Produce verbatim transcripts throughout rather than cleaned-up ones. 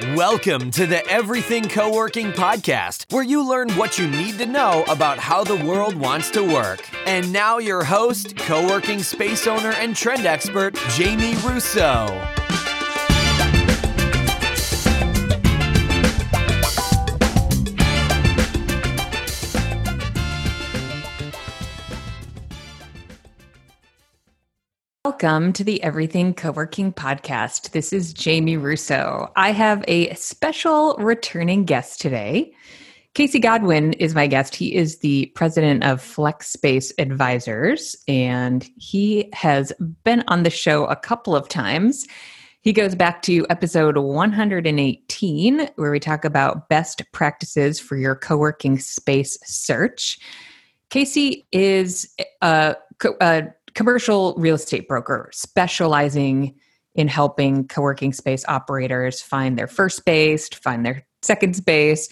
Welcome to the Everything Co-working Podcast, where you learn what you need to know about how the world wants to work. And now your host, co-working space owner and trend expert, Jamie Russo. Welcome to the Everything Co-working Podcast. This is Jamie Russo. I have a special returning guest today. Casey Godwin is my guest. He is the president of Flex Space Advisors, and he has been on the show a couple of times. He goes back to episode one hundred eighteen, where we talk about best practices for your co-working space search. Casey is a, a commercial real estate broker specializing in helping co-working space operators find their first space, find their second space.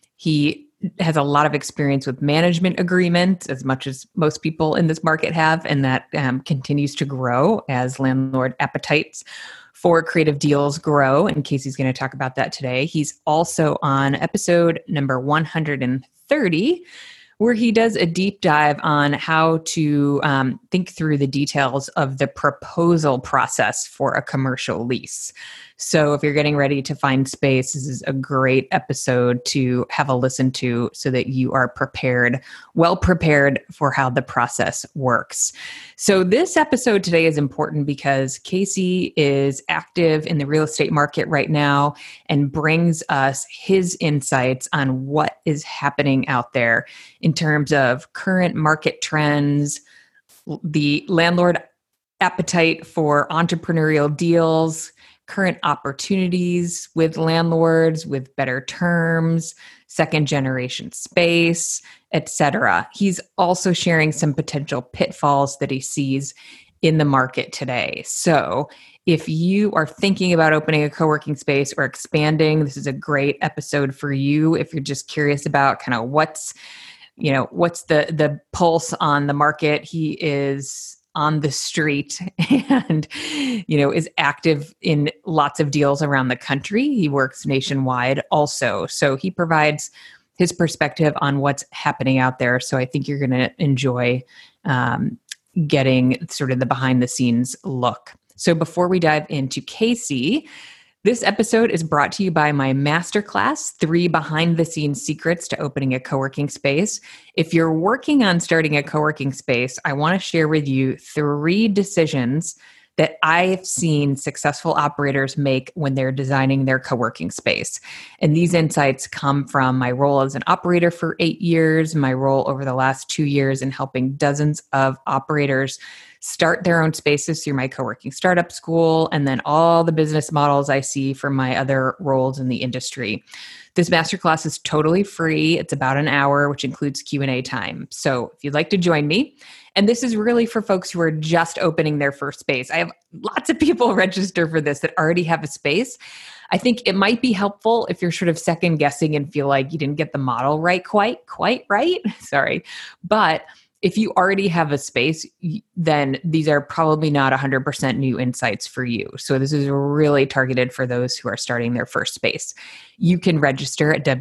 He has a lot of experience with management agreements, as much as most people in this market have, and that um, continues to grow as landlord appetites for creative deals grow. And Casey's going to talk about that today. He's also on episode number one hundred thirty, where he does a deep dive on how to um, think through the details of the proposal process for a commercial lease. So if you're getting ready to find space, this is a great episode to have a listen to so that you are prepared, well prepared for how the process works. So this episode today is important because Casey is active in the real estate market right now and brings us his insights on what is happening out there in terms of current market trends, the landlord appetite for entrepreneurial deals, current opportunities with landlords with better terms, second generation space, et cetera. He's also sharing some potential pitfalls that he sees in the market today. So if you are thinking about opening a co-working space or expanding, this is a great episode for you. If you're just curious about kind of what's, you know, what's the the pulse on the market, he is on the street and, you know, is active in lots of deals around the country. He works nationwide also. So he provides his perspective on what's happening out there. So I think you're going to enjoy um, getting sort of the behind the scenes look. So before we dive into Casey, this episode is brought to you by my masterclass, Three Behind the Scenes Secrets to Opening a Co-working Space. If you're working on starting a co-working space, I want to share with you three decisions that I've seen successful operators make when they're designing their co-working space. And these insights come from my role as an operator for eight years, my role over the last two years in helping dozens of operators start their own spaces through my co-working startup school, and then all the business models I see from my other roles in the industry. This masterclass is totally free. It's about an hour, which includes Q and A time. So if you'd like to join me, and this is really for folks who are just opening their first space. I have lots of people register for this that already have a space. I think it might be helpful if you're sort of second guessing and feel like you didn't get the model right, quite, quite right. Sorry. But if you already have a space, then these are probably not one hundred percent new insights for you. So this is really targeted for those who are starting their first space. You can register at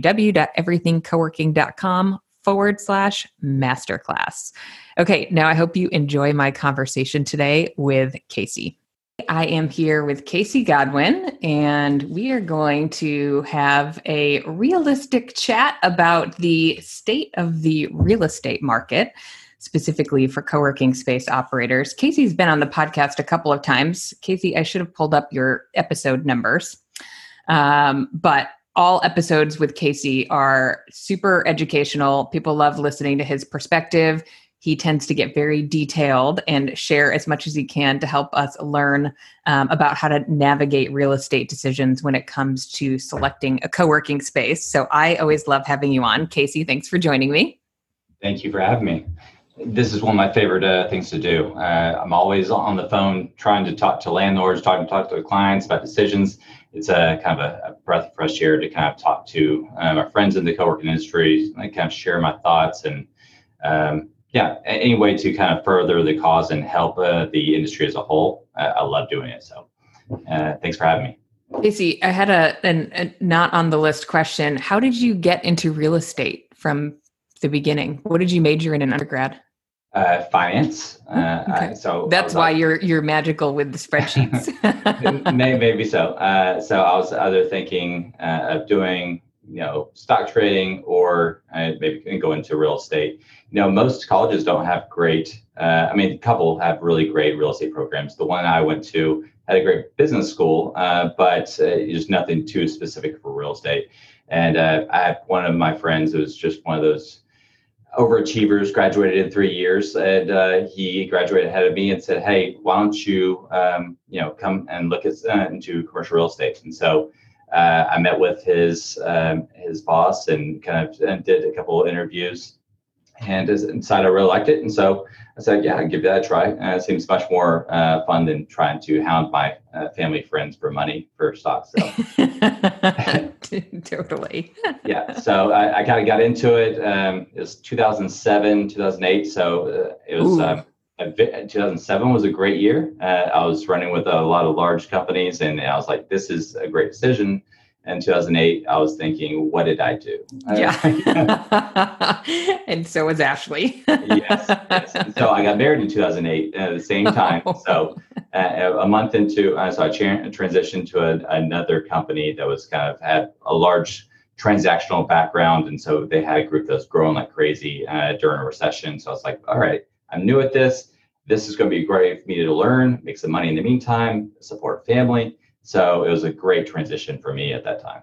www.everythingcoworking.com forward slash masterclass. Okay, now I hope you enjoy my conversation today with Casey. I am here with Casey Godwin, and we are going to have a realistic chat about the state of the real estate market, specifically for co-working space operators. Casey's been on the podcast a couple of times. Casey, I should have pulled up your episode numbers, um, but all episodes with Casey are super educational. People love listening to his perspective. He tends to get very detailed and share as much as he can to help us learn um, about how to navigate real estate decisions when it comes to selecting a co-working space. So I always love having you on. Casey, thanks for joining me. Thank you for having me. This is one of my favorite uh, things to do. Uh, I'm always on the phone trying to talk to landlords, talking to talk to their clients about decisions. It's a kind of a, a breath of fresh air to kind of talk to uh, my friends in the co-working industry, and kind of share my thoughts and um, yeah, any way to kind of further the cause and help uh, the industry as a whole. Uh, I love doing it. So uh, thanks for having me. Casey, I had a, an, a not on the list question. How did you get into real estate from the beginning? What did you major in in undergrad? Uh, finance. Uh, Okay. I, so That's I why was, you're you're magical with the spreadsheets. maybe, maybe so. Uh, so I was either thinking uh, of doing, you know, stock trading or uh, maybe go into real estate. You know, most colleges don't have great, uh, I mean, a couple have really great real estate programs. The one I went to had a great business school, uh, but uh, there's nothing too specific for real estate. And uh, I have one of my friends who was just one of those overachievers, graduated in three years, and uh, he graduated ahead of me and said, "Hey, why don't you, um, you know, come and look at uh, into commercial real estate?" And so uh, I met with his um, his boss and kind of and did a couple of interviews, and decided I really liked it. And so I said, "Yeah, I'll give that a try." Uh, it seems much more uh, fun than trying to hound my uh, family friends for money for stocks. So. Totally. Yeah, so I, I kind of got into it. Um, it was two thousand seven, two thousand eight. So uh, it was um, a, two thousand seven was a great year. Uh, I was running with a lot of large companies, and I was like, "This is a great decision." And two thousand eight, I was thinking, "What did I do?" Yeah. And so was Ashley. yes, yes. And so I got married in two thousand eight at the same time. Oh. So uh, a month into, uh, so I tra- transitioned to a, another company that was kind of had a large transactional background. And so they had a group that was growing like crazy uh, during a recession. So I was like, all right, I'm new at this. This is going to be great for me to learn, make some money in the meantime, support family. So it was a great transition for me at that time.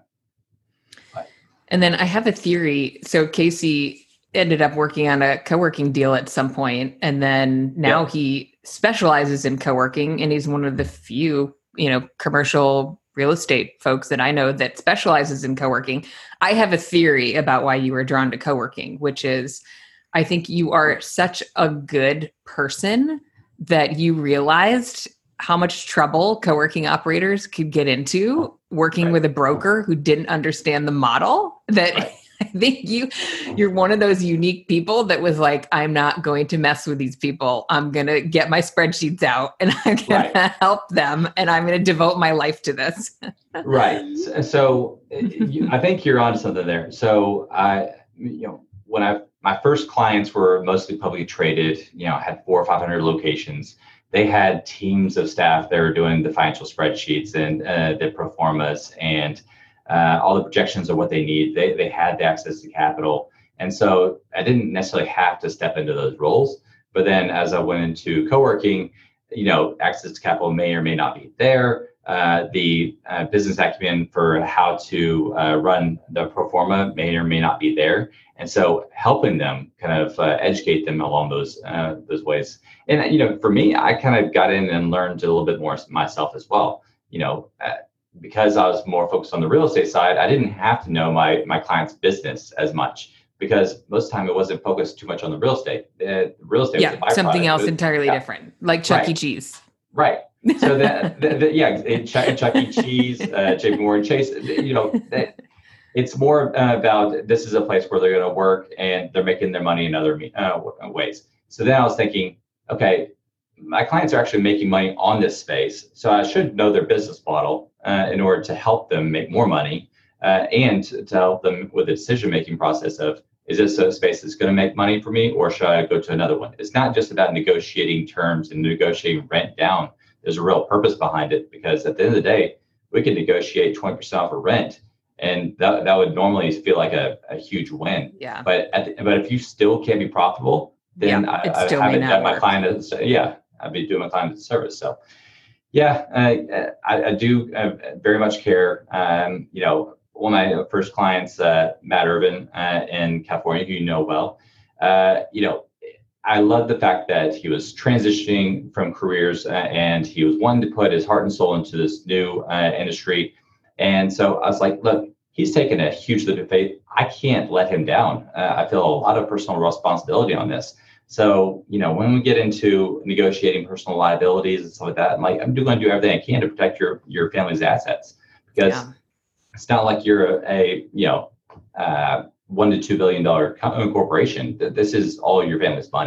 But. And then I have a theory. So Casey ended up working on a co-working deal at some point, and then now yep. he specializes in co-working, and he's one of the few, you know, commercial real estate folks that I know that specializes in co-working. I have a theory about why you were drawn to co-working, which is I think you are such a good person that you realized how much trouble co-working operators could get into working right. with a broker who didn't understand the model. That right. I think you, you're one of those unique people that was like, I'm not going to mess with these people. I'm going to get my spreadsheets out and I'm going right. to help them. And I'm going to devote my life to this. Right. So you, I think you're on something there. So I, you know, when I, my first clients were mostly publicly traded, you know, had four or five hundred locations. They had teams of staff that were doing the financial spreadsheets and uh, the pro formas and uh, all the projections of what they need. They they had the access to capital. And so I didn't necessarily have to step into those roles. But then as I went into co-working, you know, access to capital may or may not be there. Uh, the uh, business acumen for how to uh, run the pro forma may or may not be there. And so helping them kind of uh, educate them along those uh, those ways. And, you know, for me, I kind of got in and learned a little bit more myself as well. You know, uh, because I was more focused on the real estate side, I didn't have to know my my client's business as much because most of the time it wasn't focused too much on the real estate. Uh, real estate yeah, was a byproduct. Something else was, entirely yeah. different, like Chuck right. E. Cheese. Right. So that, that, that yeah, it, Chuck, Chuck E. Cheese, uh, J P Morgan Chase, you know, that, it's more uh, about this is a place where they're going to work and they're making their money in other uh, ways. So then I was thinking, okay, my clients are actually making money on this space, so I should know their business model uh, in order to help them make more money uh, and to help them with the decision-making process of, is this a space that's going to make money for me or should I go to another one? It's not just about negotiating terms and negotiating rent down. There's a real purpose behind it because at the end of the day, we can negotiate twenty percent off of rent. And that, that would normally feel like a, a huge win. Yeah. But at the, but if you still can't be profitable, then yeah, I, I haven't done my client as yeah, I'd be doing my client as a service. So yeah, uh, I, I do uh, very much care. Um, you know, one of my first clients, uh, Matt Irvin uh, in California, who you know well, uh, you know, I love the fact that he was transitioning from careers uh, and he was wanting to put his heart and soul into this new uh, industry. And so I was like, look, he's taken a huge leap of faith. I can't let him down. Uh, I feel a lot of personal responsibility on this. So, you know, when we get into negotiating personal liabilities and stuff like that, I'm like, I'm going to do everything I can to protect your your family's assets because yeah. it's not like you're a, a you know, uh, one to two billion dollar corporation. This is all your family's money.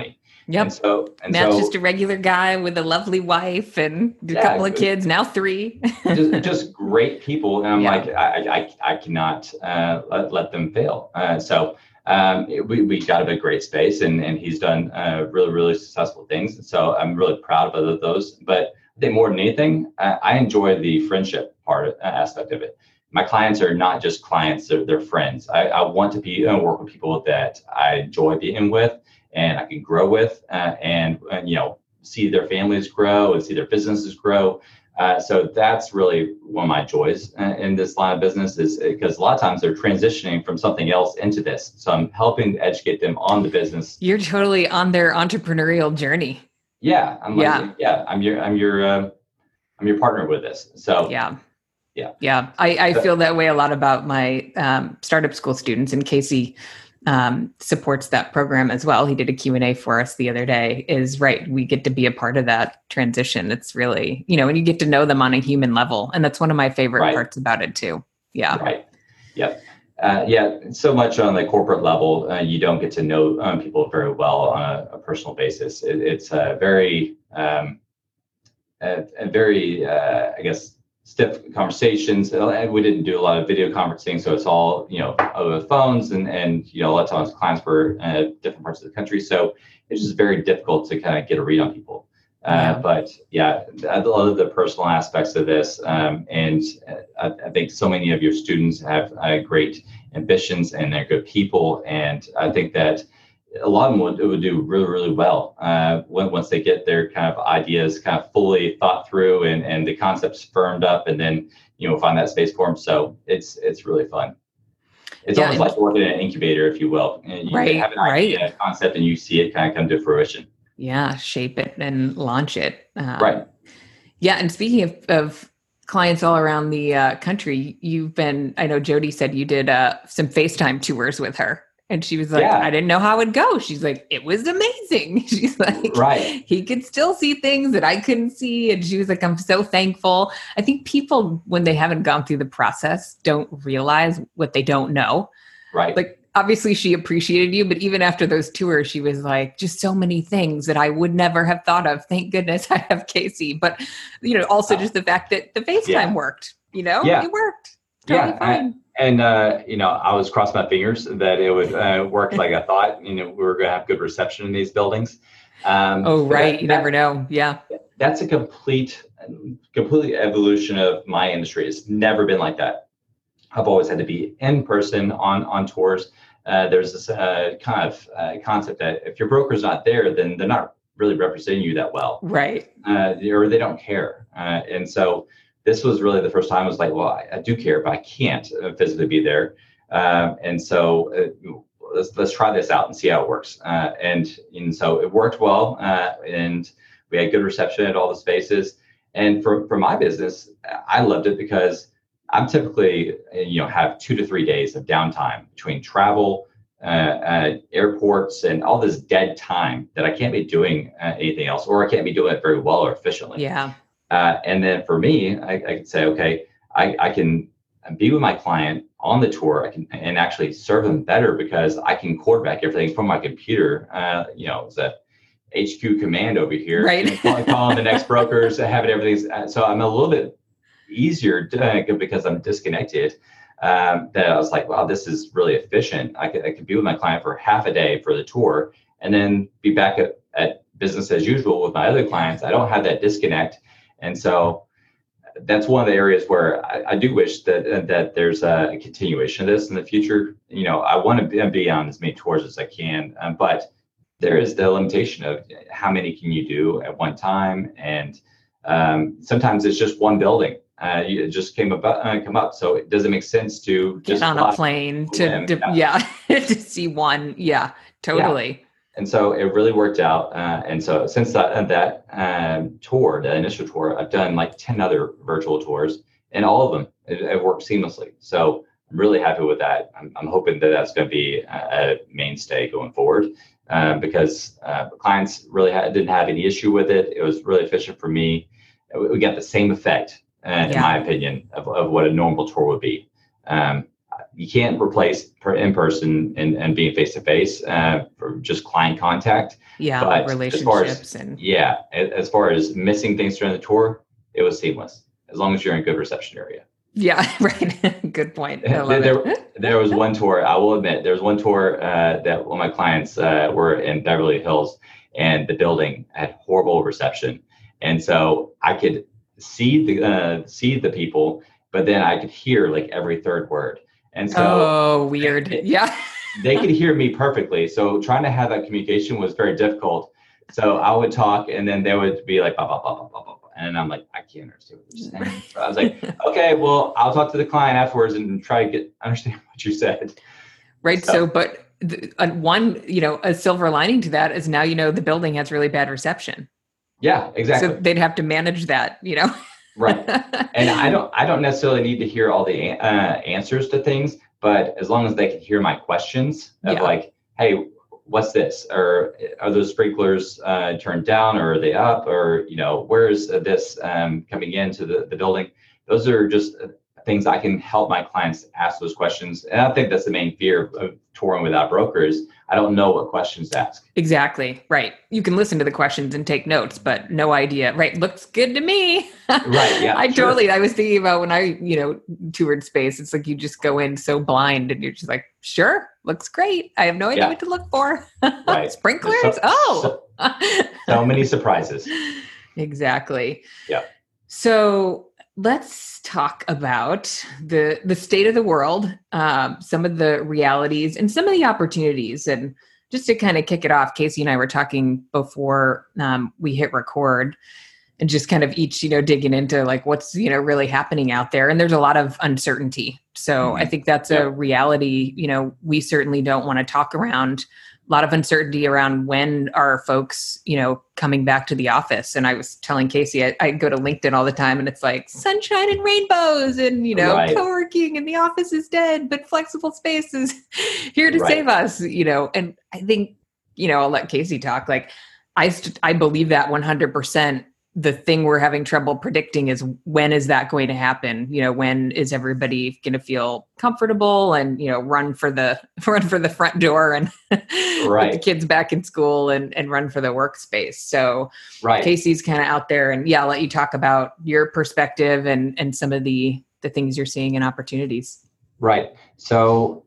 Yep. And so, and Matt's so, just a regular guy with a lovely wife and a yeah, couple of kids, now three. just, just great people. And I'm Yeah. like, I, I, I cannot uh, let, let them fail. Uh, so um, it, we, we got a big great space, and, and he's done uh, really, really successful things. And so I'm really proud of those. But I think more than anything, uh, I enjoy the friendship part uh, aspect of it. My clients are not just clients, they're, they're friends. I, I want to be uh, work with people that I enjoy being with and I can grow with uh, and, and, you know, see their families grow and see their businesses grow. Uh, so that's really one of my joys uh, in this line of business, is because a lot of times they're transitioning from something else into this. So I'm helping to educate them on the business. You're totally on their entrepreneurial journey. Yeah. I'm yeah. like, yeah, I'm your, I'm your, uh, I'm your partner with this. So yeah. Yeah. Yeah. I, I feel that way a lot about my um, startup school students, and Casey um, supports that program as well. He did a Q and A for us the other day. Is right. We get to be a part of that transition. It's really, you know, and you get to know them on a human level. And that's one of my favorite right. parts about it too. Yeah. Right. Yep. Uh, yeah. So much on the corporate level, uh, you don't get to know um, people very well on a, a personal basis. It, it's a very, um, a, a very, uh, I guess, stiff conversations. And we didn't do a lot of video conferencing, so it's all, you know, over the phones, and and you know, a lot of times clients were uh, different parts of the country, so it's just very difficult to kind of get a read on people. Uh, yeah. But yeah, a lot of the personal aspects of this, um, and I, I think so many of your students have uh, great ambitions and they're good people, and I think that a lot of them would, would do really, really well uh, when, once they get their kind of ideas kind of fully thought through and, and the concepts firmed up, and then, you know, find that space for them. So it's it's really fun. It's yeah, almost like working in an incubator, if you will. And you right, have an idea, right. a concept, and you see it kind of come to fruition. Yeah, shape it and launch it. Um, right. Yeah, and speaking of, of clients all around the uh, country, you've been, I know Jody said you did uh, some FaceTime tours with her. And she was like, yeah. I didn't know how it would go. She's like, it was amazing. She's like, right. He could still see things that I couldn't see. And she was like, I'm so thankful. I think people, when they haven't gone through the process, don't realize what they don't know. Right. Like, obviously she appreciated you, but even after those tours, she was like, just so many things that I would never have thought of. Thank goodness I have Casey. But, you know, also just the fact that the FaceTime yeah. worked, you know, yeah. it worked. Totally yeah. fine. I- And, uh, you know, I was crossing my fingers that it would uh, work like I thought. You know, we were going to have good reception in these buildings. Um, oh, right. That, you that, never know. Yeah. That's a complete, complete evolution of my industry. It's never been like that. I've always had to be in person on, on tours. Uh, there's this uh, kind of uh, concept that if your broker's not there, then they're not really representing you that well. Right. Uh, or they don't care. Uh, and so this was really the first time I was like, well, I, I do care, but I can't physically be there. Um, and so uh, let's let's try this out and see how it works. Uh, and, and so it worked well, uh, and we had good reception at all the spaces. And for, for my business, I loved it because I'm typically, you know, have two to three days of downtime between travel, uh, uh, airports, and all this dead time that I can't be doing uh, anything else, or I can't be doing it very well or efficiently. Yeah. Uh, and then for me, I, I could say, okay, I, I can be with my client on the tour. I can and actually serve them better because I can quarterback everything from my computer. Uh, you know, it's a H Q command over here, right? You know, calling the next brokers, having everything. So I'm a little bit easier to, because I'm disconnected. Um, that I was like, wow, this is really efficient. I could I could be with my client for half a day for the tour, and then be back at, at business as usual with my other clients. I don't have that disconnect. And so that's one of the areas where I, I do wish that that there's a continuation of this in the future. You know, I want to be, be on as many tours as I can, um, but there is the limitation of how many can you do at one time, and um, sometimes it's just one building. Uh, you, it just came about, uh, come up, so it doesn't make sense to get just on a plane to, to yeah to see one. Yeah, totally. Yeah. And so it really worked out. Uh, and so since that that um, tour, the initial tour, I've done like ten other virtual tours, and all of them it, it worked seamlessly. So I'm really happy with that. I'm, I'm hoping that that's going to be a, a mainstay going forward, uh, because uh, clients really ha- didn't have any issue with it. It was really efficient for me. We, we got the same effect, uh, in yeah. my opinion, of, of what a normal tour would be. Um, you can't replace per, in person and, and being face to face for just client contact. Yeah, but relationships as far as, and yeah, as far as missing things during the tour, it was seamless as long as you're in a good reception area. Yeah, right. Good point. I love there, it. there was one tour, I will admit, there was one tour uh, that one of my clients uh, were in Beverly Hills, and the building had horrible reception. And so I could see the uh, see the people, but then I could hear like every third word. And so oh, weird. it, yeah. they could hear me perfectly. So trying to have that communication was very difficult. So I would talk, and then they would be like, blah, blah, blah, blah, blah, blah. And I'm like, I can't understand what you're saying. So I was like, okay, well, I'll talk to the client afterwards and try to get understand what you said. Right. So, so but the, uh, one, you know, a silver lining to that is now, you know, the building has really bad reception. Yeah, exactly. So they'd have to manage that, you know. Right. And I don't, I don't necessarily need to hear all the uh, answers to things, but as long as they can hear my questions of yeah. like, hey, what's this? Or are those sprinklers uh, turned down, or are they up? Or, you know, where's this um, coming into the, the building? Those are just things I can help my clients ask those questions. And I think that's the main fear of touring without brokers. I don't know what questions to ask. Exactly. Right. You can listen to the questions and take notes, but no idea. Right. Looks good to me. Right. Yeah. I sure. totally, I was thinking about when I, you know, toured space, it's like you just go in so blind and you're just like, sure, looks great. I have no idea yeah. what to look for. Right. Sprinklers. So, oh, so, so many surprises. Exactly. Yeah. So let's talk about the the state of the world, um, some of the realities and some of the opportunities. And just to kind of kick it off, Casey and I were talking before um, we hit record, and just kind of each, you know, digging into like what's, you know, really happening out there. And there's a lot of uncertainty. So mm-hmm. I think that's yeah. a reality, you know, we certainly don't want to talk around. A lot of uncertainty around when are folks, you know, coming back to the office. And I was telling Casey, I, I go to LinkedIn all the time and it's like sunshine and rainbows and, you know, right. co-working and the office is dead, but flexible space is here to right. save us, you know. And I think, you know, I'll let Casey talk. Like I, st- I believe that one hundred percent. The thing we're having trouble predicting is when is that going to happen? You know, when is everybody going to feel comfortable and, you know, run for the run for the front door and right. put the kids back in school and, and run for the workspace. So right. Casey's kind of out there, and yeah, I'll let you talk about your perspective and, and some of the, the things you're seeing and opportunities. Right. So,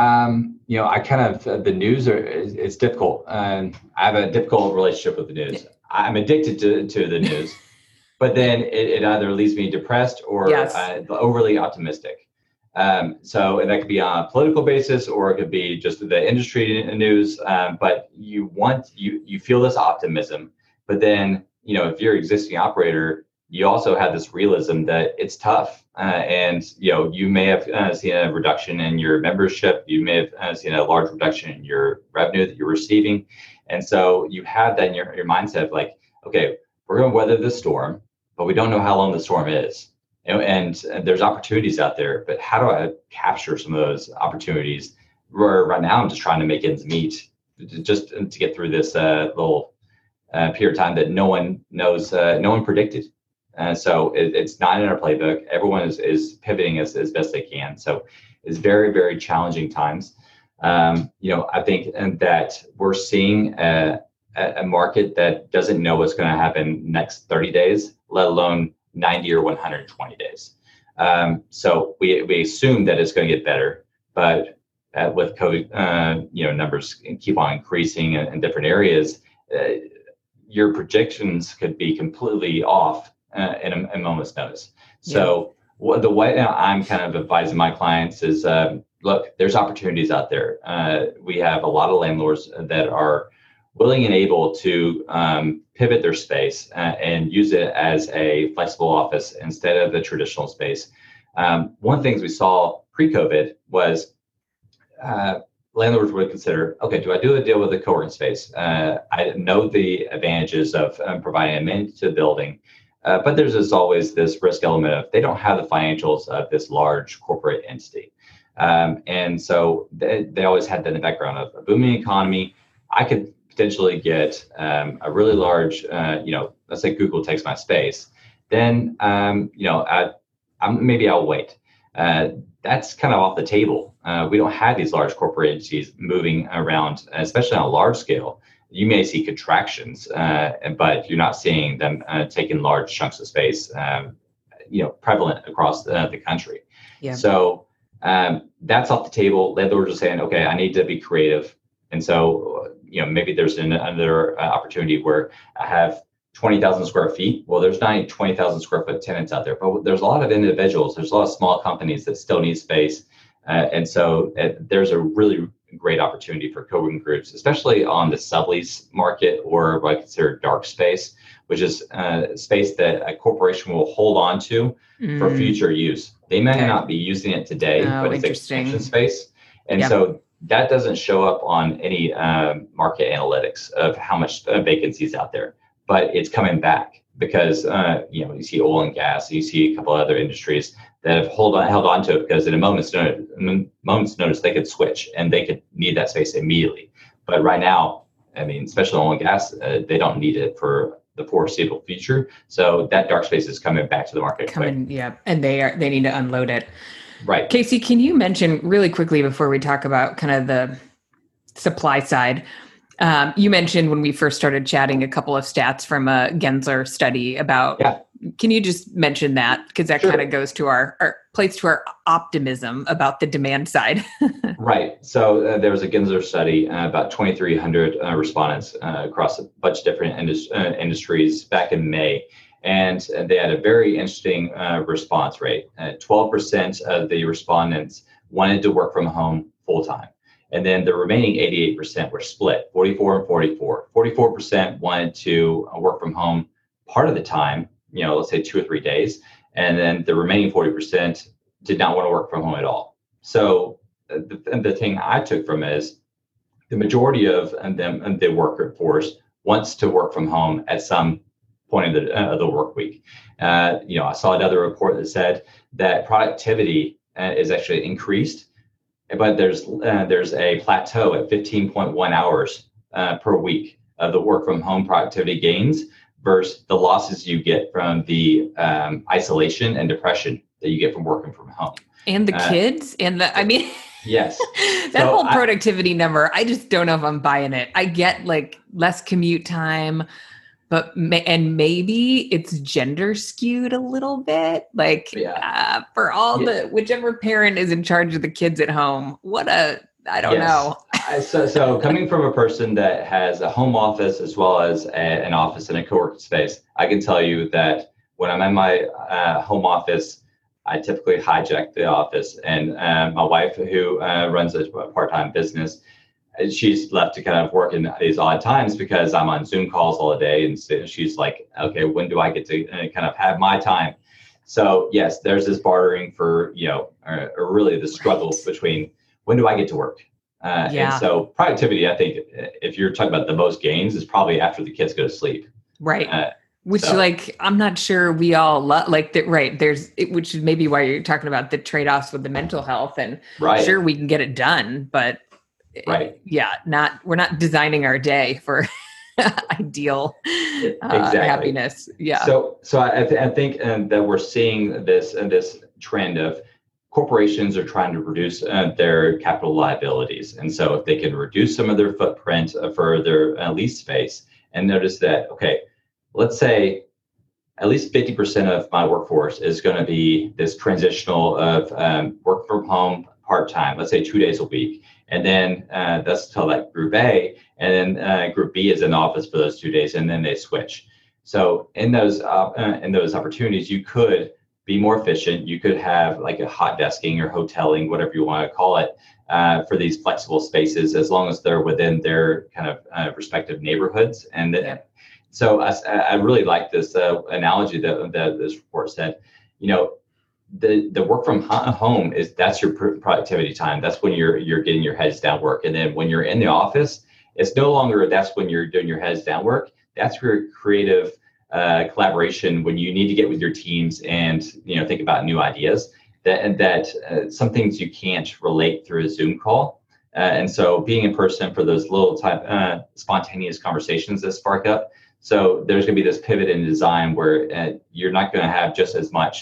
um, you know, I kind of, the news are, is, it's difficult. Um, I have a difficult relationship with the news. Yeah. I'm addicted to, to the news, but then it, it either leaves me depressed or yes. uh, overly optimistic. Um, so and that could be on a political basis, or it could be just the industry news. Um, but you want, you, you feel this optimism, but then, you know, if you're an existing operator, you also have this realism that it's tough. Uh, and, you know, you may have uh, seen a reduction in your membership. You may have uh, seen a large reduction in your revenue that you're receiving. And so you have that in your, your mindset of like, okay, we're going to weather the storm, but we don't know how long the storm is. You know, and, and there's opportunities out there, but how do I capture some of those opportunities? Where right now I'm just trying to make ends meet, just to get through this uh, little uh, period of time that no one knows, uh, no one predicted. Uh, so it, it's not in our playbook. Everyone is, is pivoting as, as best they can. So it's very, very challenging times. Um, you know, I think and that we're seeing a, a market that doesn't know what's going to happen next thirty days, let alone ninety or one hundred twenty days. Um, so we we assume that it's going to get better, but uh, with COVID, uh, you know, numbers keep on increasing in, in different areas, uh, your projections could be completely off uh, in a, a moment's notice. So yeah. the way I'm kind of advising my clients is, um, look, there's opportunities out there. Uh, we have a lot of landlords that are willing and able to um, pivot their space uh, and use it as a flexible office instead of the traditional space. Um, one of the things we saw pre-COVID was uh, landlords would consider, okay, do I do a deal with a co-working space? Uh, I know the advantages of um, providing amenity to the building, uh, but there's just always this risk element of they don't have the financials of this large corporate entity. Um, and so they, they always had that in the background of a booming economy. I could potentially get um, a really large, uh, you know, let's say Google takes my space. Then, um, you know, I, I'm, maybe I'll wait. uh, that's kind of off the table. Uh, we don't have these large corporate entities moving around, especially on a large scale. You may see contractions, uh, but you're not seeing them uh, taking large chunks of space, um, you know, prevalent across the, the country. Yeah. So um, that's off the table. Landlords are saying, okay, I need to be creative. And so, you know, maybe there's an, another uh, opportunity where I have twenty thousand square feet. Well, there's not twenty thousand square foot tenants out there, but there's a lot of individuals. There's a lot of small companies that still need space. Uh, and so uh, there's a really great opportunity for co-working groups, especially on the sublease market, or what I consider dark space, which is uh, space that a corporation will hold on to mm. for future use. They may okay. not be using it today, oh, but it's extension space. And yep. so that doesn't show up on any um, market analytics of how much uh, vacancy is out there, but it's coming back because, uh, you know, you see oil and gas, you see a couple of other industries that have hold on, held on to it because in a moment's notice, moment's notice, they could switch and they could need that space immediately. But right now, I mean, especially oil and gas, uh, they don't need it for the foreseeable future. So that dark space is coming back to the market. Coming, quick. yeah, and they are they need to unload it. Right. Casey, can you mention really quickly before we talk about kind of the supply side? Um, you mentioned when we first started chatting a couple of stats from a Gensler study about. Yeah. Can you just mention that, because that sure. kind of goes to our, our plays to our optimism about the demand side. Right. So uh, there was a Gensler study, uh, about twenty-three hundred uh, respondents uh, across a bunch of different indus- uh, industries back in May. And uh, they had a very interesting uh, response rate. Uh, twelve percent of the respondents wanted to work from home full time. And then the remaining eighty-eight percent were split, forty-four and forty-four. forty-four percent wanted to work from home part of the time, you know, let's say two or three days. And then the remaining forty percent did not want to work from home at all. So uh, the, the thing I took from it is the majority of them, and the workforce wants to work from home at some point of the, uh, the work week. Uh, you know, I saw another report that said that productivity uh, is actually increased, but there's uh, there's a plateau at fifteen point one hours uh, per week of the work from home productivity gains versus the losses you get from the um, isolation and depression that you get from working from home. And the uh, kids and the, I mean, yes, that so whole productivity I, number, I just don't know if I'm buying it. I get like less commute time, but, may, and maybe it's gender skewed a little bit. Like yeah. uh, for all yeah. the, whichever parent is in charge of the kids at home, what a, I don't yes. know. so, so coming from a person that has a home office as well as a, an office in a co-working space, I can tell you that when I'm in my uh, home office, I typically hijack the office. And uh, my wife, who uh, runs a part-time business, she's left to kind of work in these odd times because I'm on Zoom calls all day. And so she's like, okay, when do I get to uh, kind of have my time? So yes, there's this bartering for, you know, or, or really the struggle right. between when do I get to work? Uh, yeah. And so productivity, I think if you're talking about the most gains, is probably after the kids go to sleep. Right. Uh, which so. like, I'm not sure we all lo- like that. Right. There's, it, which is maybe why you're talking about the trade-offs with the mental health, and right. sure we can get it done, but right. yeah, not, we're not designing our day for ideal uh, exactly. happiness. Yeah. So, so I, th- I think um, that we're seeing this and uh, this trend of corporations are trying to reduce uh, their capital liabilities. And so if they can reduce some of their footprint uh, for their uh, lease space, and notice that, okay, let's say at least fifty percent of my workforce is going to be this transitional of um, work from home part-time, let's say two days a week. And then uh, that's till that group A, and then uh, group B is in office for those two days, and then they switch. So in those uh, uh, in those opportunities, you could be more efficient. You could have like a hot desking or hoteling, whatever you want to call it, uh, for these flexible spaces, as long as they're within their kind of uh, respective neighborhoods. And the, yeah. so I, I really like this uh, analogy that, that this report said, you know, the the work from home is that's your productivity time. That's when you're you're getting your heads down work. And then when you're in the office, it's no longer that's when you're doing your heads down work. That's your creative uh, collaboration when you need to get with your teams and, you know, think about new ideas. That and that uh, some things you can't relate through a Zoom call. Uh, and so being in person for those little type uh, spontaneous conversations that spark up. So there's going to be this pivot in design where uh, you're not going to have just as much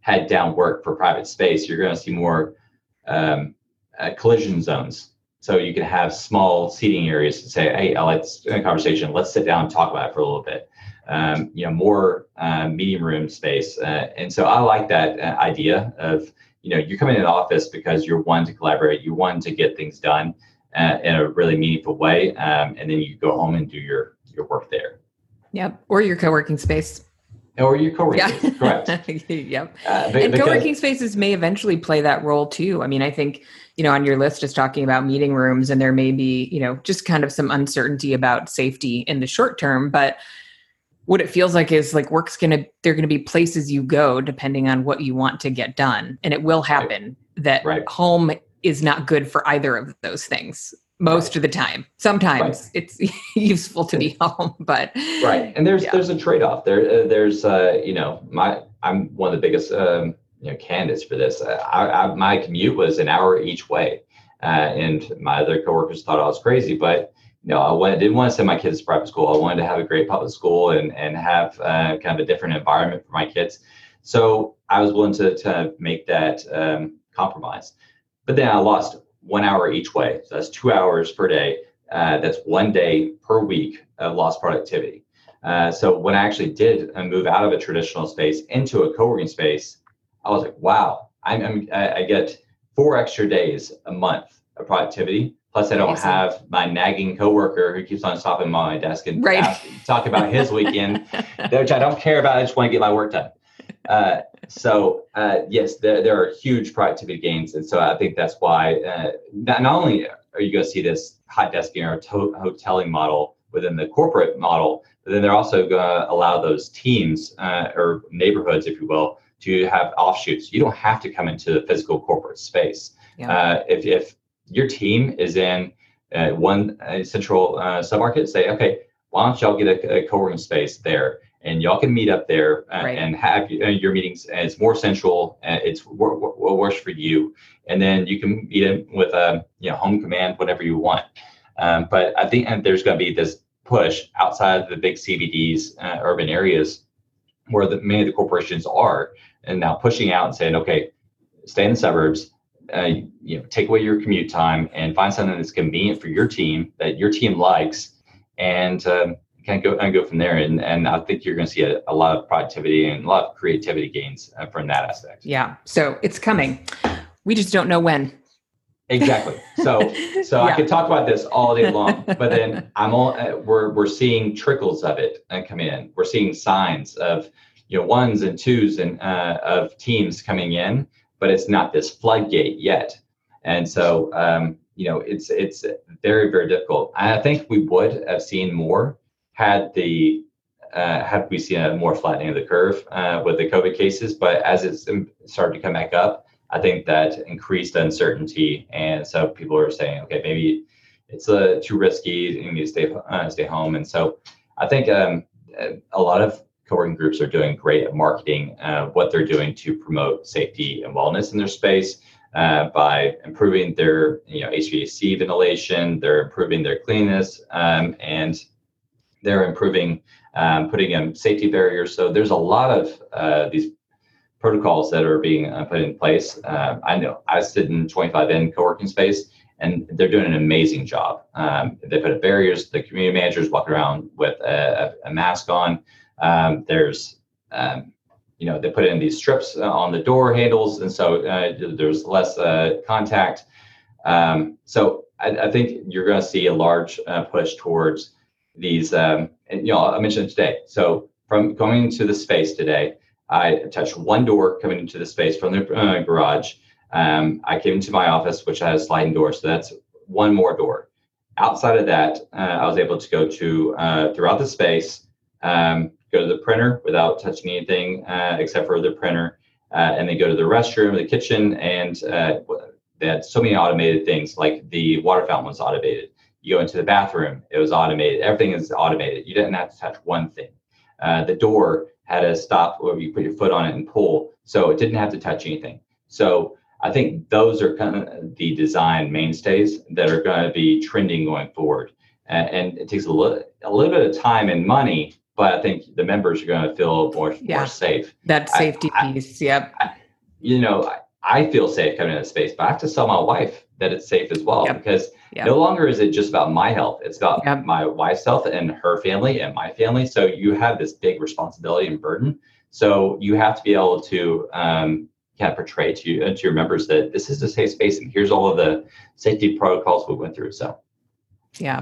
head down work for private space, you're going to see more um, uh, collision zones. So you can have small seating areas to say, hey, let's in a conversation, let's sit down and talk about it for a little bit. Um, you know, more uh, meeting room space. Uh, and so I like that uh, idea of, you know, you're coming in the office because you're wanting to collaborate, you want to get things done uh, in a really meaningful way. Um, and then you go home and do your, your work there. Yep. Or your co-working space. Or your co-working yeah. space, correct. Yep. Uh, but, and because, co-working spaces may eventually play that role too. I mean, I think, you know, on your list is talking about meeting rooms, and there may be, you know, just kind of some uncertainty about safety in the short term. But what it feels like is like work's going to, there are going to be places you go depending on what you want to get done. And it will happen right. that right. home is not good for either of those things. Most right. of the time. Sometimes right. it's useful to be home, but right. And there's yeah. there's a trade-off there. Uh, there's uh, you know, my I'm one of the biggest um, you know candidates for this. Uh, I, I, my commute was an hour each way, uh, and my other coworkers thought I was crazy. But you know, I wanted, didn't want to send my kids to private school. I wanted to have a great public school and and have uh, kind of a different environment for my kids. So I was willing to to make that um, compromise. But then I lost one hour each way. So that's two hours per day. Uh, that's one day per week of lost productivity. Uh, so when I actually did uh, move out of a traditional space into a co-working space, I was like, wow, I'm, I'm, I get four extra days a month of productivity. Plus I don't Amazing. have my nagging coworker who keeps on stopping by my desk and right. ask, talk about his weekend, which I don't care about. I just want to get my work done. Uh, so uh, yes, there, there are huge productivity gains. And so I think that's why uh, not, not only are you going to see this hot desking or to- hoteling model within the corporate model, but then they're also going to allow those teams uh, or neighborhoods, if you will, to have offshoots. You don't have to come into the physical corporate space. Yeah. Uh, if, if your team is in uh, one uh, central uh, submarket, say, okay, why don't y'all get a, a co-working space there? And y'all can meet up there uh, right. and have uh, your meetings. And it's more central. And it's what w- w- works for you. And then you can meet in with a you know home command, whatever you want. Um, but I think and there's going to be this push outside of the big C B Ds, uh, urban areas, where the, many of the corporations are, and now pushing out and saying, okay, stay in the suburbs. Uh, you know, take away your commute time and find something that's convenient for your team that your team likes, and um, can go and go from there. And and I think you're going to see a, a lot of productivity and a lot of creativity gains uh, from that aspect. Yeah. So it's coming. We just don't know when. Exactly. So so yeah. I could talk about this all day long, but then I'm all uh, we're we're seeing trickles of it uh, come in. We're seeing signs of you know ones and twos and uh, of teams coming in, but it's not this floodgate yet. And so um, you know it's it's very very difficult. I think we would have seen more had the uh, had we seen a more flattening of the curve uh, with the COVID cases, but as it's started to come back up, I think that increased uncertainty, and so people are saying, okay, maybe it's uh, too risky, you need to stay uh, stay home. And so I think um, a lot of co-working groups are doing great at marketing uh, what they're doing to promote safety and wellness in their space uh, by improving their you know H V A C ventilation, they're improving their cleanliness, um, and they're improving, um, putting in safety barriers. So there's a lot of uh, these protocols that are being uh, put in place. Uh, I know I sit in twenty-five N co-working space, and they're doing an amazing job. Um, they put up barriers. The community managers walk around with a, a mask on. Um, there's, um, you know, they put in these strips uh, on the door handles, and so uh, there's less uh, contact. Um, so I, I think you're going to see a large uh, push towards these, um, and, you know, I mentioned it today. So from going into the space today, I touched one door coming into the space from the uh, garage. Um, I came into my office, which has a sliding door. So that's one more door. Outside of that, uh, I was able to go to uh, throughout the space, um, go to the printer without touching anything uh, except for the printer, uh, and then go to the restroom, the kitchen, and uh, they had so many automated things, like the water fountain was automated. You go into the bathroom, it was automated. Everything is automated. You didn't have to touch one thing. Uh, the door had a stop where you put your foot on it and pull, so it didn't have to touch anything. So I think those are kind of the design mainstays that are going to be trending going forward. Uh, and it takes a little, a little bit of time and money, but I think the members are going to feel more, yeah. more safe. That safety I, piece, I, yep. I, you know, I, I feel safe coming into the space, but I have to tell my wife that it's safe as well, Yep. because Yep. no longer is it just about my health. It's about Yep. my wife's health and her family and my family. So you have this big responsibility and burden. So you have to be able to um, kind of portray to, you, to your members that this is a safe space and here's all of the safety protocols we went through. So, yeah.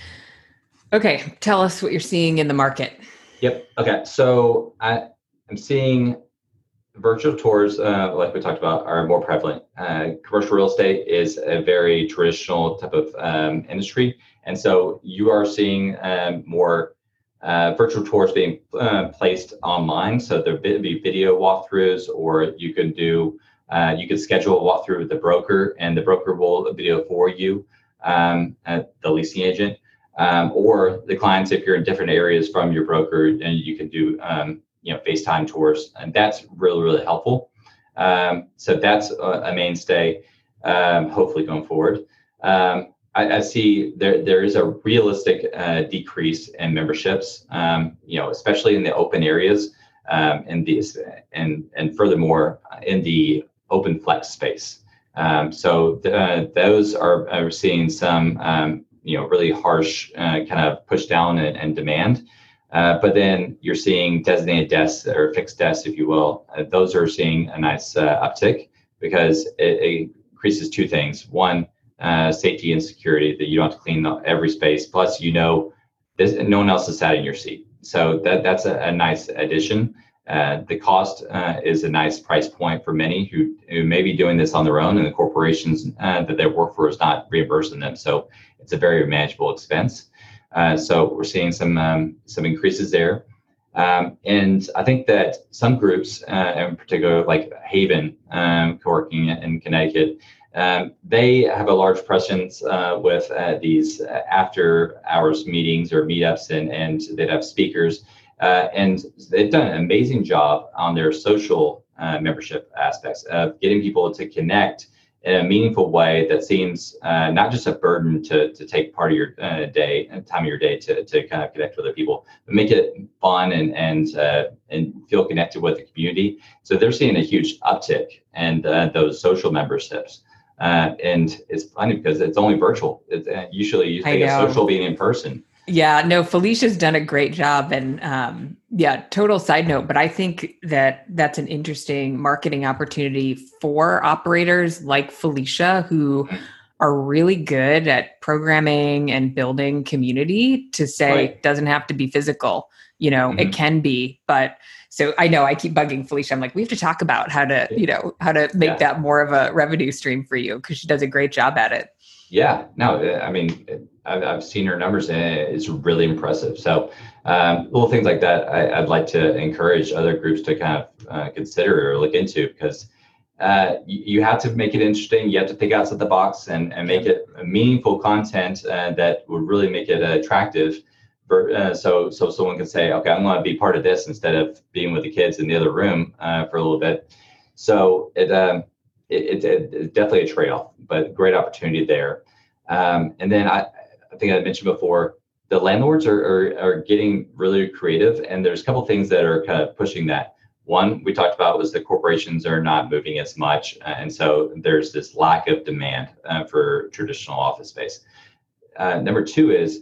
Okay. Tell us what you're seeing in the market. Yep. Okay. So I, I'm seeing virtual tours, uh, like we talked about, are more prevalent. Uh, commercial real estate is a very traditional type of um, industry. And so you are seeing um, more uh, virtual tours being uh, placed online. So there'll be video walkthroughs, or you can do, uh, you can schedule a walkthrough with the broker, and the broker will video for you, um, at the leasing agent, um, or the clients, if you're in different areas from your broker, and you can do um, you know, FaceTime tours, and that's really, really helpful. Um, so that's a, a mainstay, um, hopefully going forward. Um, I, I see there there is a realistic uh, decrease in memberships, um, you know, especially in the open areas, um, and these, and and furthermore in the open flex space. Um, so th- uh, those are, are seeing some, um, you know, really harsh uh, kind of push down and, and demand. Uh, but then you're seeing designated desks or fixed desks, if you will. Uh, those are seeing a nice uh, uptick, because it, it increases two things. One, uh, safety and security, that you don't have to clean every space. Plus, you know, this, no one else is sat in your seat. So that that's a, a nice addition. Uh, the cost uh, is a nice price point for many who, who may be doing this on their own, and the corporations uh, that they work for is not reimbursing them. So it's a very manageable expense. Uh, so we're seeing some um, some increases there, um, and I think that some groups, uh, in particular, like Haven um, Co-working in Connecticut, um, they have a large presence uh, with uh, these after-hours meetings or meetups, and and they'd have speakers, uh, and they've done an amazing job on their social uh, membership aspects of getting people to connect in a meaningful way that seems uh, not just a burden to to take part of your uh, day and time of your day to to kind of connect with other people, but make it fun and and uh, and feel connected with the community. So they're seeing a huge uptick in uh, those social memberships, uh, and it's funny because it's only virtual. It's, uh, usually you think of social being in person. Yeah, no, Felicia's done a great job. And um, yeah, total side note, but I think that that's an interesting marketing opportunity for operators like Felicia, who are really good at programming and building community, to say Right. It doesn't have to be physical. You know, Mm-hmm. it can be, but so I know I keep bugging Felicia. I'm like, we have to talk about how to, you know, how to make Yeah. that more of a revenue stream for you, because she does a great job at it. Yeah, no, I mean, I've, I've seen her numbers and it's really impressive. So um, little things like that, I, I'd like to encourage other groups to kind of uh, consider or look into, because uh, you, you have to make it interesting. You have to think outside the box and, and make it meaningful content uh, that would really make it attractive. For, uh, so so someone can say, okay, I'm going to be part of this instead of being with the kids in the other room uh, for a little bit. So it, um, it, it it's definitely a trade-off, but great opportunity there. Um, and then I, I think I mentioned before, the landlords are, are are getting really creative, and there's a couple of things that are kind of pushing that. One we talked about was the corporations are not moving as much, uh, and so there's this lack of demand uh, for traditional office space. Uh, number two is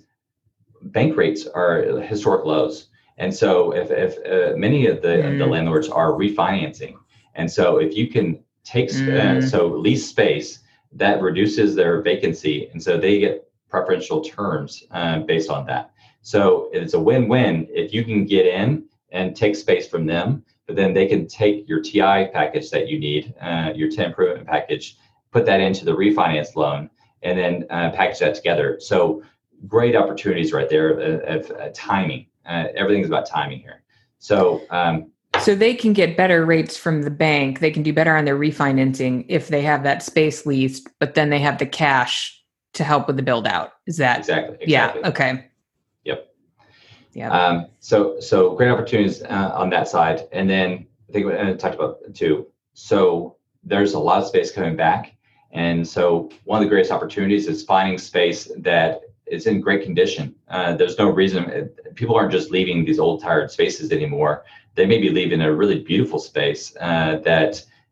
bank rates are historic lows, and so if if uh, many of the mm. the landlords are refinancing, and so if you can take mm. uh, so lease space, that reduces their vacancy, and so they get preferential terms uh, based on that. So it's a win-win if you can get in and take space from them, but then they can take your T I package that you need, uh, your tenant improvement package, put that into the refinance loan, and then uh, package that together. So great opportunities right there of, of uh, timing. Uh, everything's about timing here. So um, So they can get better rates from the bank. They can do better on their refinancing if they have that space leased, but then they have the cash to help with the build out. Is that exactly? exactly. Yeah. Okay. Yep. Yeah. Um, so so great opportunities uh, on that side, and then I think we uh, talked about too. So there's a lot of space coming back, and so one of the greatest opportunities is finding space that is in great condition. Uh, there's no reason people aren't just leaving these old tired spaces anymore. They may be leaving a really beautiful space uh, that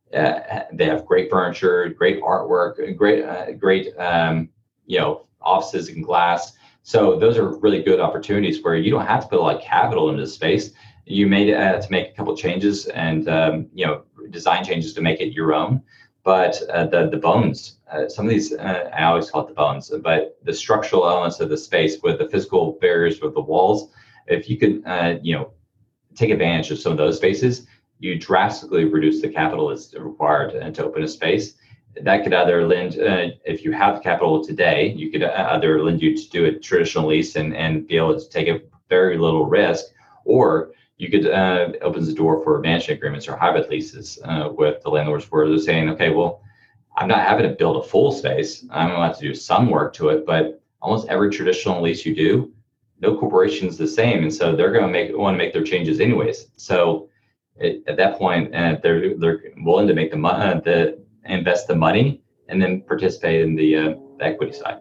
Uh, they have great furniture, great artwork, great, uh, great, um, you know, offices and glass. So those are really good opportunities where you don't have to put a lot of capital into the space. You made uh, to make a couple changes and um, you know design changes to make it your own. But uh, the the bones, uh, some of these, uh, I always call it the bones, but the structural elements of the space with the physical barriers with the walls, if you could, uh, you know, take advantage of some of those spaces, you drastically reduce the capital that's required to, to open a space. That could either lend, uh, if you have capital today, you could either lend you to do a traditional lease and, and be able to take a very little risk, or you could uh, opens the door for management agreements or hybrid leases uh, with the landlords where they're saying, okay, well, I'm not having to build a full space. I'm going to have to do some work to it, but almost every traditional lease you do, no corporation is the same. And so they're going to make want to make their changes anyways. So it, at that point, uh, they're they're willing to make the money, uh, the invest the money, and then participate in the, uh, the equity side.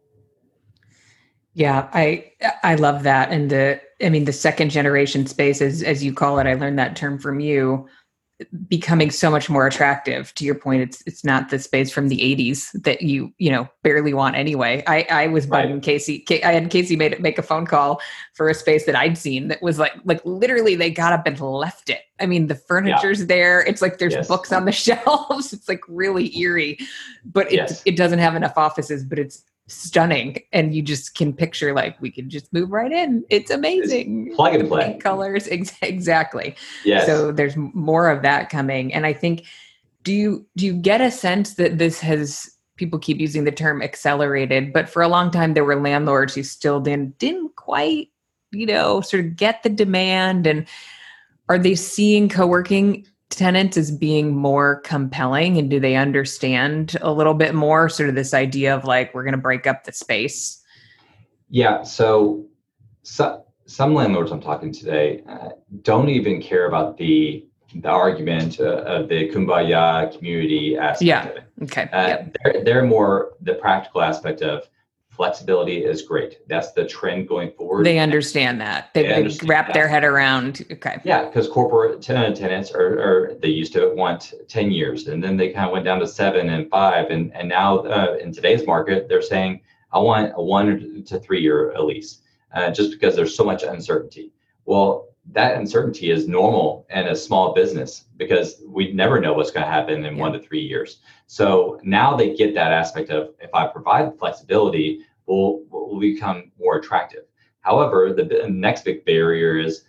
Yeah, I I love that. And the I mean the second generation space, as as you call it, I learned that term from you, becoming so much more attractive. To your point, it's it's not the space from the eighties that you you know barely want anyway. I I was bugging right. Casey. I had Casey made it make a phone call for a space that I'd seen that was like like literally they got up and left it. I mean the furniture's yeah. there. It's like there's yes. books on the shelves. It's like really eerie, but it yes. it doesn't have enough offices. But it's stunning, and you just can picture like we can just move right in. It's amazing. It's plug and play. Pink colors, ex- exactly. Yes. So there's more of that coming, and I think do you do you get a sense that this has? People keep using the term accelerated, but for a long time there were landlords who still didn't didn't quite, you know, sort of get the demand. And are they seeing co-working tenants as being more compelling, and do they understand a little bit more sort of this idea of like we're going to break up the space? Yeah, so, so some landlords I'm talking to today uh, don't even care about the the argument uh, of the kumbaya community aspect yeah. of it. Okay. Uh, yep. they're, they're more the practical aspect of flexibility is great. That's the trend going forward. They understand that. They, they, they wrap that. their head around. Okay. Yeah, because corporate tenant tenants are, are, they used to want ten years, and then they kind of went down to seven and five. And, and now uh, in today's market, they're saying, I want a one to three year lease, uh, just because there's so much uncertainty. Well, that uncertainty is normal in a small business because we never know what's going to happen in yeah. one to three years. So now they get that aspect of, if I provide flexibility, will will become more attractive. However, the, the next big barrier is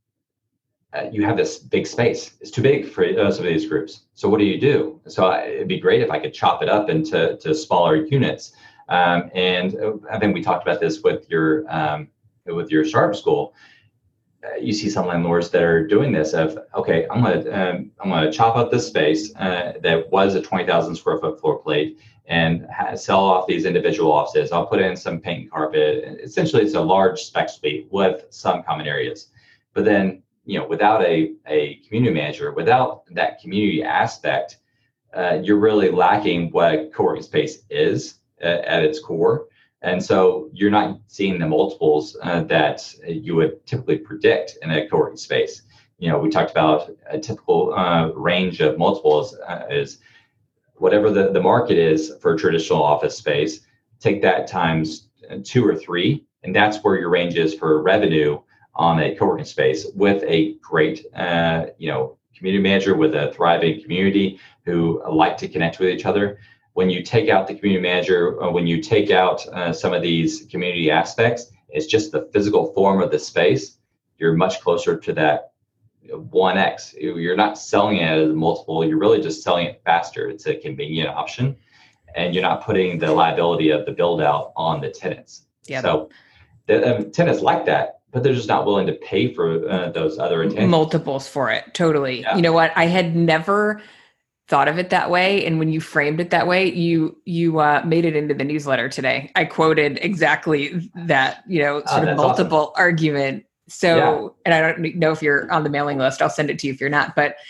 uh, you have this big space. It's too big for uh, some of these groups. So what do you do? So I, it'd be great if I could chop it up into to smaller units. Um, and I think we talked about this with your um, with your startup school. Uh, you see some landlords that are doing this of, okay, I'm going to um, I'm going to chop up this space uh, that was a twenty thousand square foot floor plate and ha- sell off these individual offices. I'll put in some paint and carpet. Essentially, it's a large spec suite with some common areas. But then, you know, without a, a community manager, without that community aspect, uh, you're really lacking what a co-working space is at, at its core. And so you're not seeing the multiples uh, that you would typically predict in a co-working space. You know, we talked about a typical uh, range of multiples uh, is whatever the, the market is for a traditional office space, take that times two or three, and that's where your range is for revenue on a co-working space with a great, uh, you know, community manager with a thriving community who like to connect with each other. When you take out the community manager, or when you take out uh, some of these community aspects, it's just the physical form of the space. You're much closer to that one X. You're not selling it as a multiple. You're really just selling it faster. It's a convenient option, and you're not putting the liability of the build out on the tenants. Yep. So the um, tenants like that, but they're just not willing to pay for uh, those other intangibles. Multiples for it. Totally. Yeah. You know what? I had never thought of it that way. And when you framed it that way, you you uh, made it into the newsletter today. I quoted exactly that, you know, sort oh, of multiple awesome. argument. So, yeah. And I don't know if you're on the mailing list. I'll send it to you if you're not. But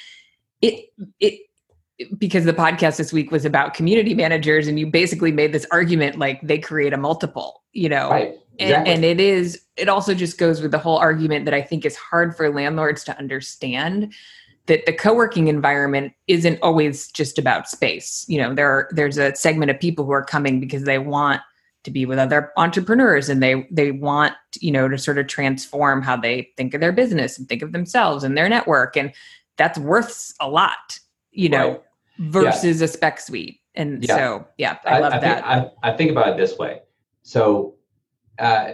it it because the podcast this week was about community managers, and you basically made this argument like they create a multiple, you know, right. And, exactly. and it is. It also just goes with the whole argument that I think is hard for landlords to understand, that the co-working environment isn't always just about space. You know, there are, there's a segment of people who are coming because they want to be with other entrepreneurs, and they they want, you know, to sort of transform how they think of their business and think of themselves and their network, and that's worth a lot, you know, right. versus yeah. a spec suite. And yeah. so, yeah, I, I love I that. Think, I, I think about it this way. So, uh,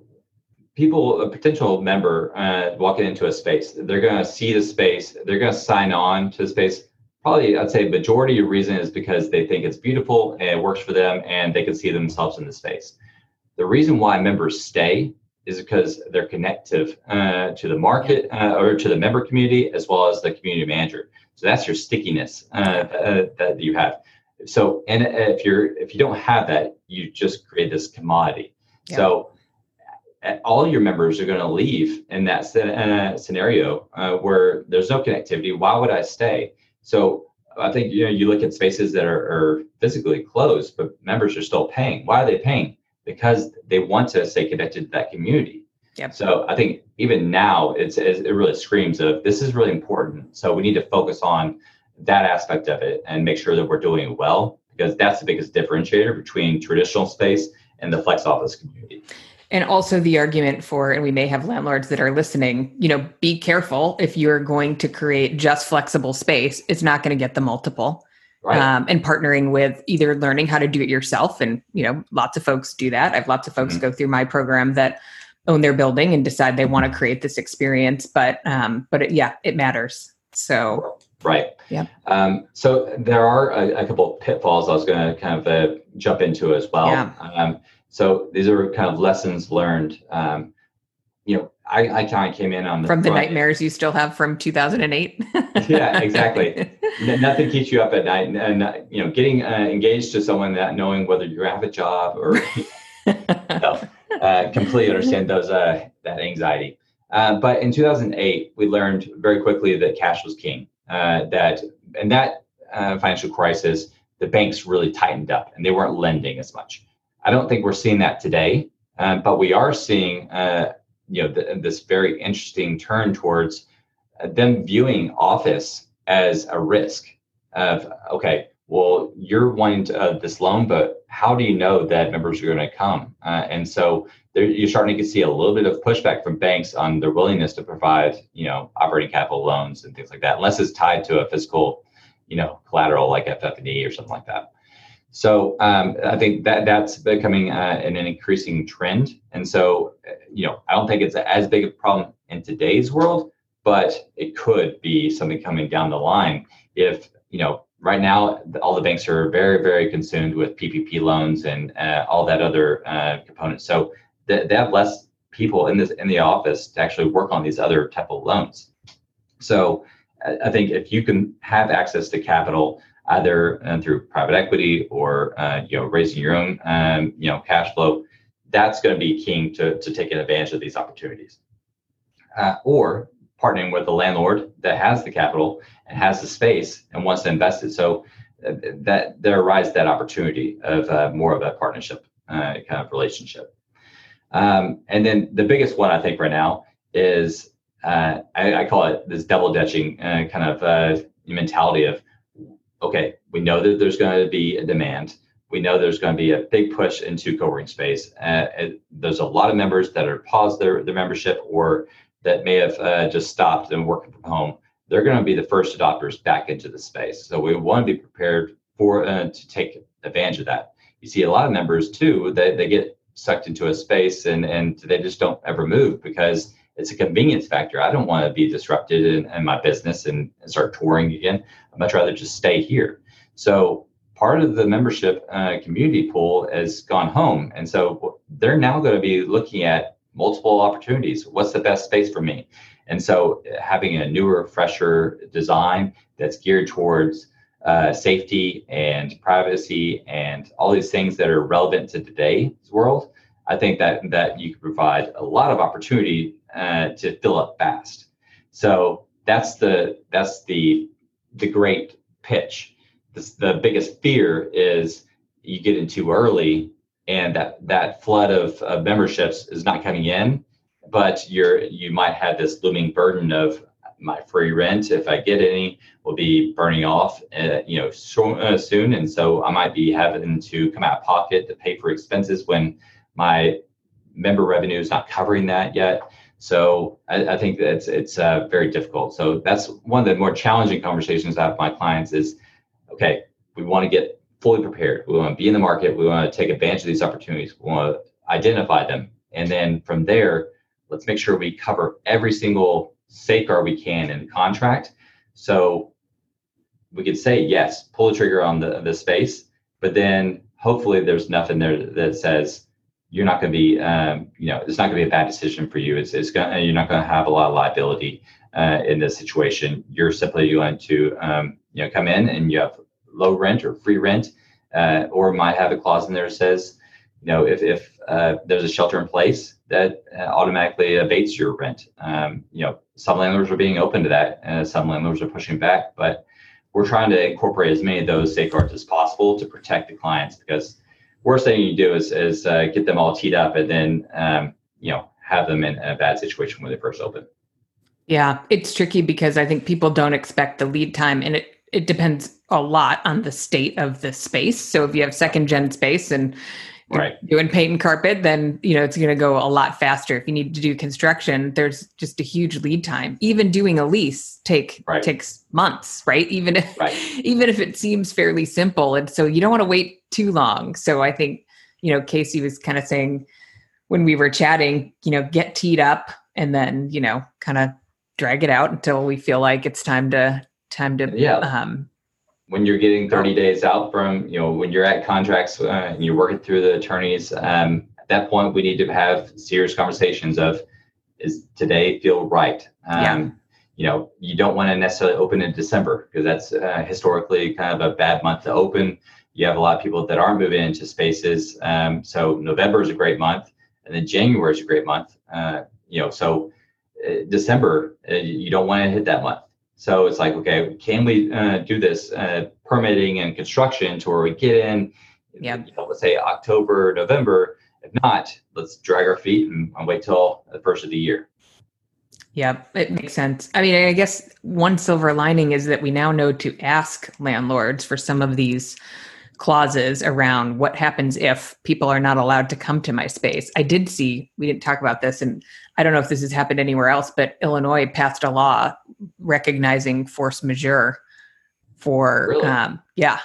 people, a potential member uh, walking into a space, they're going to see the space, they're going to sign on to the space. Probably, I'd say majority of reason is because they think it's beautiful and it works for them and they can see themselves in the space. The reason why members stay is because they're connective uh, to the market uh, or to the member community as well as the community manager. So that's your stickiness uh, uh, that you have. So, and if you're if you don't have that, you just create this commodity. Yeah. So all your members are going to leave in that uh, scenario uh, where there's no connectivity. Why would I stay? So I think, you know, you look at spaces that are, are physically closed, but members are still paying. Why are they paying? Because they want to stay connected to that community. Yep. So I think even now it's, it really screams of this is really important. So we need to focus on that aspect of it and make sure that we're doing it well, because that's the biggest differentiator between traditional space and the flex office community. And also the argument for, and we may have landlords that are listening, you know, be careful if you're going to create just flexible space, it's not going to get the multiple. Right. Um, and partnering with either learning how to do it yourself. And, you know, lots of folks do that. I have lots of folks mm-hmm. go through my program that own their building and decide they want to create this experience. But, um, but it, yeah, it matters. So. Right. Yeah. Um, so there are a, a couple of pitfalls I was going to kind of uh, jump into as well. Yeah. Um, So these are kind of lessons learned. Um, you know, I, I kind of came in on the from the front. nightmares you still have from two thousand eight. Yeah, exactly. N- nothing keeps you up at night, and, and uh, you know, getting uh, engaged to someone that knowing whether you have a job or no, uh, completely understand those uh, that anxiety. Uh, but in two thousand eight, we learned very quickly that cash was king. Uh, that and that uh, financial crisis, the banks really tightened up and they weren't lending as much. I don't think we're seeing that today, um, but we are seeing, uh, you know, the, this very interesting turn towards uh, them viewing office as a risk of, okay, well, you're wanting to, uh, this loan, but how do you know that members are going to come? Uh, and so there, you're starting to see a little bit of pushback from banks on their willingness to provide, you know, operating capital loans and things like that, unless it's tied to a physical, you know, collateral like F F and E or something like that. So um, I think that that's becoming uh, an, an increasing trend. And so, you know, I don't think it's as big a problem in today's world, but it could be something coming down the line if, you know, right now, all the banks are very, very consumed with P P P loans and uh, all that other uh, components. So they, they have less people in this in the office to actually work on these other type of loans. So I think if you can have access to capital, either uh, through private equity or uh, you know, raising your own um, you know, cash flow, that's going to be key to to taking advantage of these opportunities. Uh, or partnering with a landlord that has the capital and has the space and wants to invest it. So uh, that there arises that opportunity of uh, more of a partnership uh, kind of relationship. Um, and then the biggest one I think right now is uh, I, I call it this double dutching uh, kind of uh, mentality of, okay, we know that there's going to be a demand. We know there's going to be a big push into co-working space. Uh, there's a lot of members that are paused their, their membership or that may have uh, just stopped and working from home. They're going to be the first adopters back into the space. So we want to be prepared for uh, to take advantage of that. You see a lot of members too, that they get sucked into a space and, and they just don't ever move because it's a convenience factor. I don't want to be disrupted in, in my business and, and start touring again. I'd much rather just stay here. So part of the membership uh, community pool has gone home. And so they're now going to be looking at multiple opportunities. What's the best space for me? And so having a newer, fresher design that's geared towards uh, safety and privacy and all these things that are relevant to today's world, I think that that you can provide a lot of opportunity uh, to fill up fast. So that's the that's the the great pitch. This, the biggest fear is you get in too early and that that flood of, of memberships is not coming in, but you're you might have this looming burden of my free rent, if I get any, will be burning off, uh, you know, so, uh, soon. And so I might be having to come out of pocket to pay for expenses when my member revenue is not covering that yet. So I, I think that it's, it's uh, very difficult. So that's one of the more challenging conversations I have with my clients is, okay, we want to get fully prepared. We want to be in the market. We want to take advantage of these opportunities. We want to identify them. And then from there, let's make sure we cover every single safeguard we can in the contract. So we could say, yes, pull the trigger on the, the space, but then hopefully there's nothing there that says you're not going to be, um, you know, it's not going to be a bad decision for you. It's, it's going you're not going to have a lot of liability uh, in this situation. You're simply going to, um, you know, come in and you have low rent or free rent, uh, or might have a clause in there that says, you know, if, if uh, there's a shelter in place that uh, automatically abates your rent. Um, you know, some landlords are being open to that, and some landlords are pushing back, but we're trying to incorporate as many of those safeguards as possible to protect the clients, because worst thing you do is, is uh, get them all teed up and then, um, you know, have them in a bad situation when they first open. Yeah, it's tricky because I think people don't expect the lead time, and it, it depends a lot on the state of the space. So if you have second gen space and you're right. doing paint and carpet, then, you know, it's going to go a lot faster. If you need to do construction, there's just a huge lead time. Even doing a lease take right. takes months, right? Even if, right. even if it seems fairly simple. And so you don't want to wait too long. So I think, you know, Casey was kind of saying when we were chatting, you know, get teed up and then, you know, kind of drag it out until we feel like it's time to, time to, yeah. um, when you're getting thirty days out from, you know, when you're at contracts uh, and you're working through the attorneys, um, at that point, we need to have serious conversations of, is today feel right? Um, yeah. You know, you don't want to necessarily open in December because that's uh, historically kind of a bad month to open. You have a lot of people that aren't moving into spaces. Um, so November is a great month, and then January is a great month. Uh, you know, so uh, December, uh, you don't want to hit that month. So it's like, okay, can we uh, do this uh, permitting and construction to where we get in, yep. you know, let's say October, November. If not, let's drag our feet and, and wait till the first of the year. Yeah, it makes sense. I mean, I guess one silver lining is that we now know to ask landlords for some of these clauses around what happens if people are not allowed to come to my space. I did see, we didn't talk about this, and I don't know if this has happened anywhere else, but Illinois passed a law recognizing force majeure for, really? um, yeah.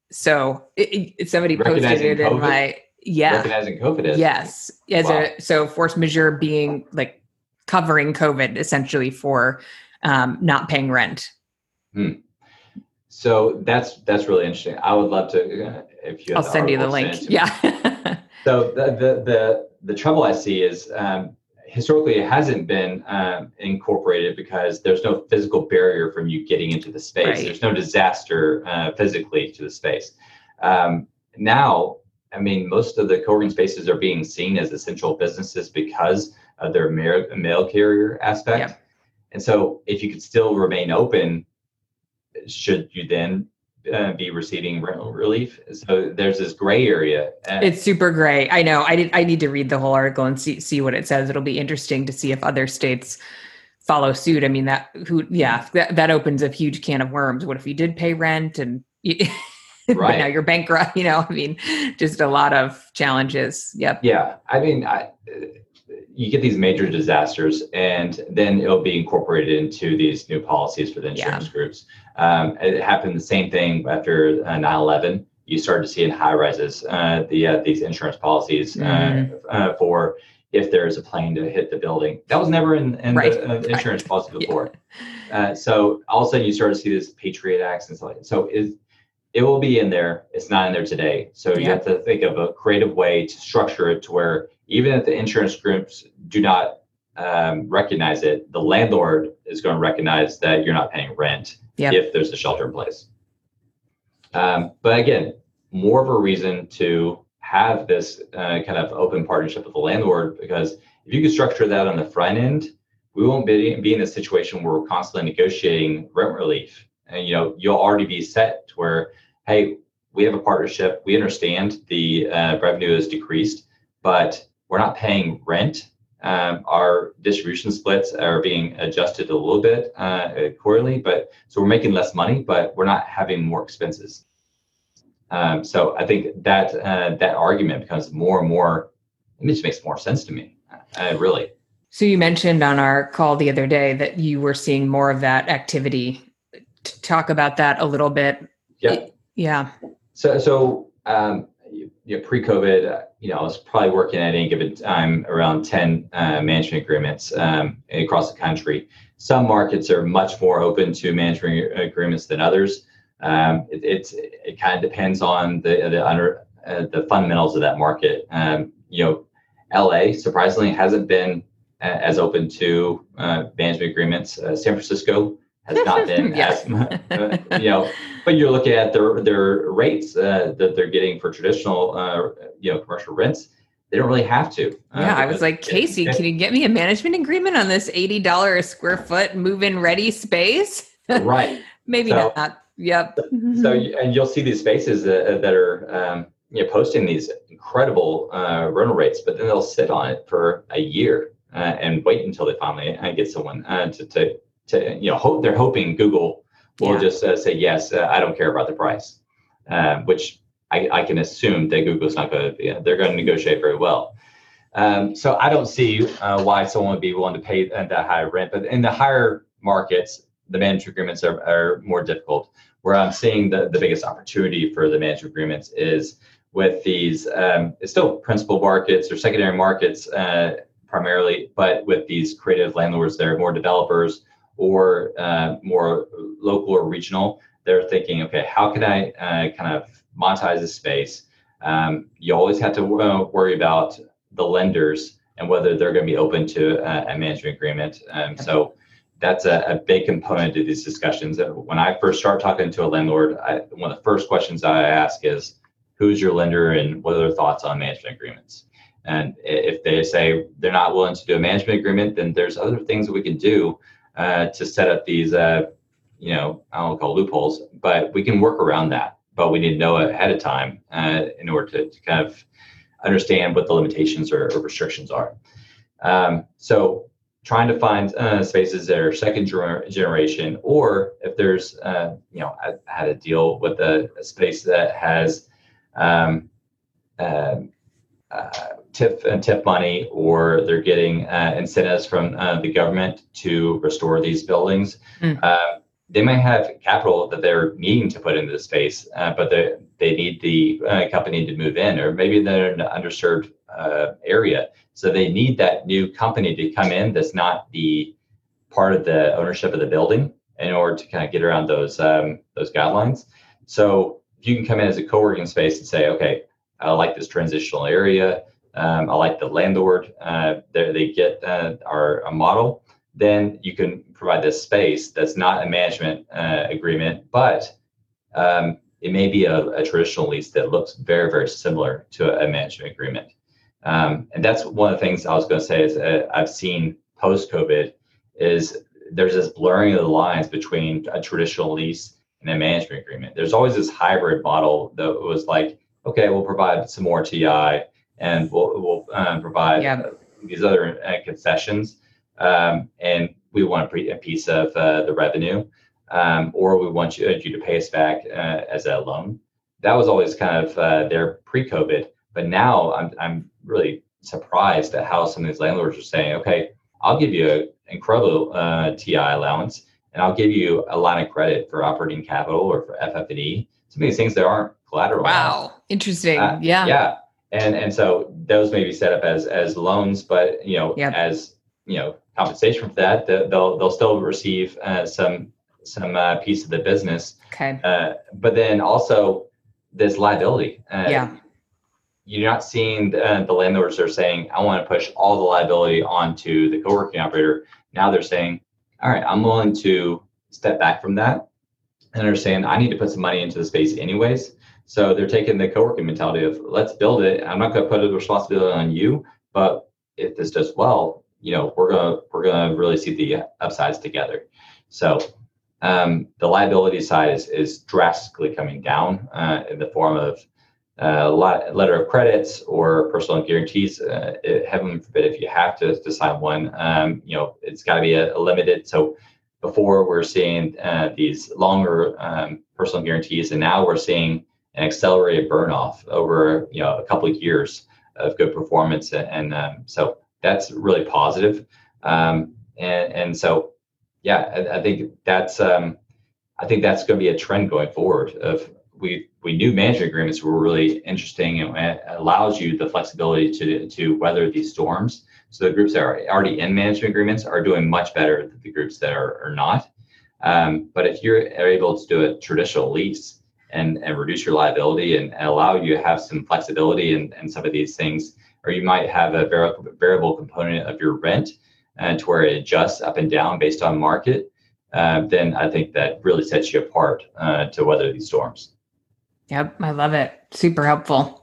So it, it, somebody posted it COVID? in my, yeah. Recognizing COVID as Yes. As wow. a, so force majeure being like covering COVID essentially for um, not paying rent. Hmm. So that's that's really interesting. I would love to uh, if you. I'll send you the link. Yeah. So the, the the the trouble I see is um, historically it hasn't been um, incorporated because there's no physical barrier from you getting into the space. Right. There's no disaster uh, physically to the space. Um, now, I mean, most of the co-working spaces are being seen as essential businesses because of their mail, mail carrier aspect. Yep. And so, if you could still remain open, should you then uh, be receiving rental relief? So there's this gray area. Uh, it's super gray. I know. I did. I need to read the whole article and see see what it says. It'll be interesting to see if other states follow suit. I mean, that who, yeah, that, that opens a huge can of worms. What if you did pay rent and you, right. but now you're bankrupt? You know, I mean, just a lot of challenges. Yep. Yeah. I mean, I, you get these major disasters, and then it'll be incorporated into these new policies for the insurance yeah. groups. Um, it happened the same thing after uh, nine eleven. You started to see in high rises uh, the uh, these insurance policies mm-hmm. uh, uh, for if there's a plane to hit the building. That was never in, in right. the uh, insurance right. policy before. Yeah. Uh, so all of a sudden you start to see this Patriot Acts and stuff like that. So it, it will be in there. It's not in there today. So yeah. you have to think of a creative way to structure it to where even if the insurance groups do not um, recognize it, the landlord is going to recognize that you're not paying rent yep. if there's a shelter in place. Um, but again, more of a reason to have this uh, kind of open partnership with the landlord, because if you can structure that on the front end, we won't be, be in a situation where we're constantly negotiating rent relief. And, you know, you'll already be set to where, hey, we have a partnership. We understand the uh, revenue is decreased, but we're not paying rent. Um, our distribution splits are being adjusted a little bit uh, quarterly, but so we're making less money, but we're not having more expenses. Um, so I think that uh, that argument becomes more and more, it just makes more sense to me, uh, really. So you mentioned on our call the other day that you were seeing more of that activity. Talk about that a little bit. Yeah. Yeah. So, so um, you, you know, pre-COVID, uh, you know, I was probably working at any given time around ten uh, management agreements um, across the country. Some markets are much more open to management agreements than others. Um, it, it's it kind of depends on the the under uh, the fundamentals of that market. Um, you know, L A surprisingly hasn't been as open to uh, management agreements. Uh, San Francisco has not been as, uh, you know, but you're looking at their their rates uh, that they're getting for traditional, uh, you know, commercial rents. They don't really have to. Uh, yeah, I was like, Casey, can you get me a management agreement on this eighty dollars a square foot move-in ready space? Right. Maybe so, not. Yep. So, and you'll see these spaces uh, that are, um, you know, posting these incredible uh, rental rates, but then they'll sit on it for a year. Uh, and wait until they finally uh, get someone uh, to, to, to, you know, hope they're hoping Google will yeah. just uh, say, yes, uh, I don't care about the price, uh, which I, I can assume that Google's not going to be, they're going to negotiate very well. Um, so I don't see uh, why someone would be willing to pay that high rent, but in the higher markets, the management agreements are, are more difficult. Where I'm seeing the, the biggest opportunity for the management agreements is with these, um, it's still principal markets or secondary markets, uh, primarily, but with these creative landlords, they're more developers or uh, more local or regional. They're thinking, okay, how can I uh, kind of monetize this space? Um, you always have to uh, worry about the lenders and whether they're going to be open to uh, a management agreement. Um, so that's a, a big component of these discussions. When I first start talking to a landlord, I, one of the first questions I ask is, who's your lender and what are their thoughts on management agreements? And if they say they're not willing to do a management agreement, then there's other things that we can do uh, to set up these, uh, you know, I don't call loopholes, but we can work around that. But we need to know ahead of time uh, in order to, to kind of understand what the limitations or, or restrictions are. Um, so trying to find uh, spaces that are second ger- generation, or if there's, uh, you know, I had a deal with a, a space that has um, uh, uh, T I F and T I F money, or they're getting uh, incentives from uh, the government to restore these buildings. Mm. Uh, they may have capital that they're needing to put into the space, uh, but they they need the uh, company to move in, or maybe they're in an underserved uh, area. So they need that new company to come in that's not the part of the ownership of the building in order to kind of get around those um, those guidelines. So if you can come in as a co-working space and say, okay, I like this transitional area, um, I like the landlord, uh, they get uh, our a model, then you can provide this space that's not a management uh, agreement, but um, it may be a, a traditional lease that looks very, very similar to a management agreement. Um, and that's one of the things I was going to say is uh, I've seen post-COVID is there's this blurring of the lines between a traditional lease and a management agreement. There's always this hybrid model that was like, okay, we'll provide some more T I and we'll, we'll um, provide yeah. these other uh, concessions. Um, and we want a, pre- a piece of uh, the revenue, um, or we want you, you to pay us back uh, as a loan. That was always kind of uh, there pre-COVID. But now I'm I'm really surprised at how some of these landlords are saying, okay, I'll give you an incredible uh, T I allowance, and I'll give you a line of credit for operating capital or for F F and E. Some of these things that aren't collateral. Wow, interesting. Uh, yeah, yeah, and and so those may be set up as as loans, but you know, yep. as you know, compensation for that, they'll they'll still receive uh, some some uh, piece of the business. Okay. Uh, but then also this liability. Uh, yeah. You're not seeing the, uh, the landlords are saying, I want to push all the liability onto the co-working operator. Now they're saying, all right, I'm willing to step back from that. And they're saying, I need to put some money into the space anyways. So they're taking the co-working mentality of, let's build it. I'm not going to put the responsibility on you, but if this does well, you know, we're going to, we're going to really see the upsides together. So um, the liability side is, is drastically coming down uh, in the form of uh, lot, letter of credits or personal guarantees. Uh, it, heaven forbid if you have to, to sign one, um, you know, it's got to be a, a limited. So before we're seeing uh, these longer um, personal guarantees, and now we're seeing an accelerated burn off over, you know, a couple of years of good performance. And, and um, so that's really positive. Um, and, and so, yeah, I, I think that's, um, I think that's going to be a trend going forward. Of we we knew management agreements were really interesting, and it allows you the flexibility to to weather these storms. So the groups that are already in management agreements are doing much better than the groups that are, are not. Um, but if you're able to do a traditional lease and, and reduce your liability and, and allow you to have some flexibility in, in some of these things, or you might have a vari- variable component of your rent uh, to where it adjusts up and down based on market, uh, then I think that really sets you apart uh, to weather these storms. Yep, I love it. Super helpful.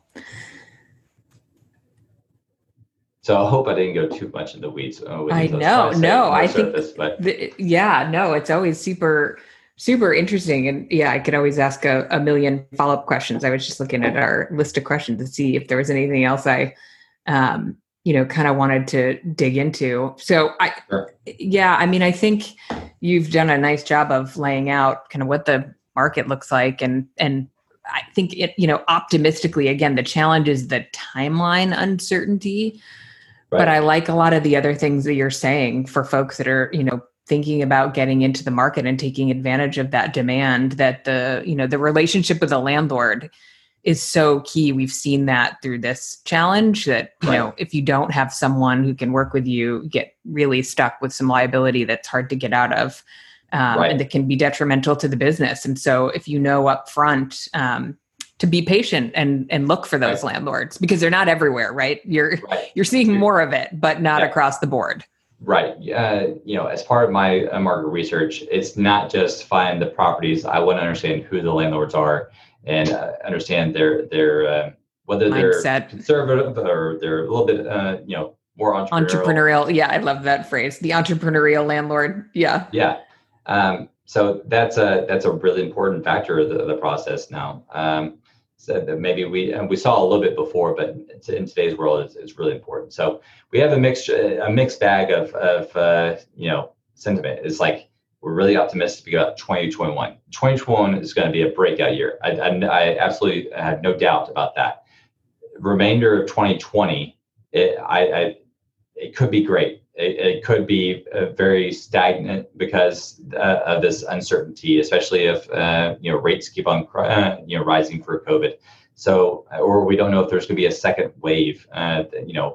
So I hope I didn't go too much in the weeds. Uh, I know, no, I surface, think, but the, yeah, no, it's always super, super interesting. And yeah, I could always ask a, a million follow-up questions. I was just looking at our list of questions to see if there was anything else I, um, you know, kind of wanted to dig into. So I, sure. yeah, I mean, I think you've done a nice job of laying out kind of what the market looks like. And, and I think it, you know, optimistically, again, the challenge is the timeline uncertainty. Right. But I like a lot of the other things that you're saying for folks that are, you know, thinking about getting into the market and taking advantage of that demand, that the, you know, the relationship with the landlord is so key. We've seen that through this challenge that, you right. know, if you don't have someone who can work with you, get really stuck with some liability that's hard to get out of, um, right. and that can be detrimental to the business. And so if you know up front, um, to be patient and and look for those right. landlords, because they're not everywhere, right? You're right. you're seeing more of it, but not yeah. across the board. Right. Uh, you know, as part of my uh, market research, it's not just find the properties. I want to understand who the landlords are and uh, understand their their uh, whether Mindset. They're conservative or they're a little bit uh, you know more entrepreneurial. Entrepreneurial. Yeah, I love that phrase. The entrepreneurial landlord. Yeah. Yeah. Um, so that's a that's a really important factor of the, of the process now. Um, So that maybe we and we saw a little bit before, but in today's world, it's, it's really important. So we have a mixed a mixed bag of of uh, you know sentiment. It's like we're really optimistic about twenty twenty-one. twenty twenty-one is going to be a breakout year. I, I, I absolutely have no doubt about that. Remainder of twenty twenty, it, I, I it could be great. It, it could be uh, very stagnant because uh, of this uncertainty, especially if uh, you know rates keep on uh, you know rising for COVID. So, or we don't know if there's going to be a second wave. Uh, you know,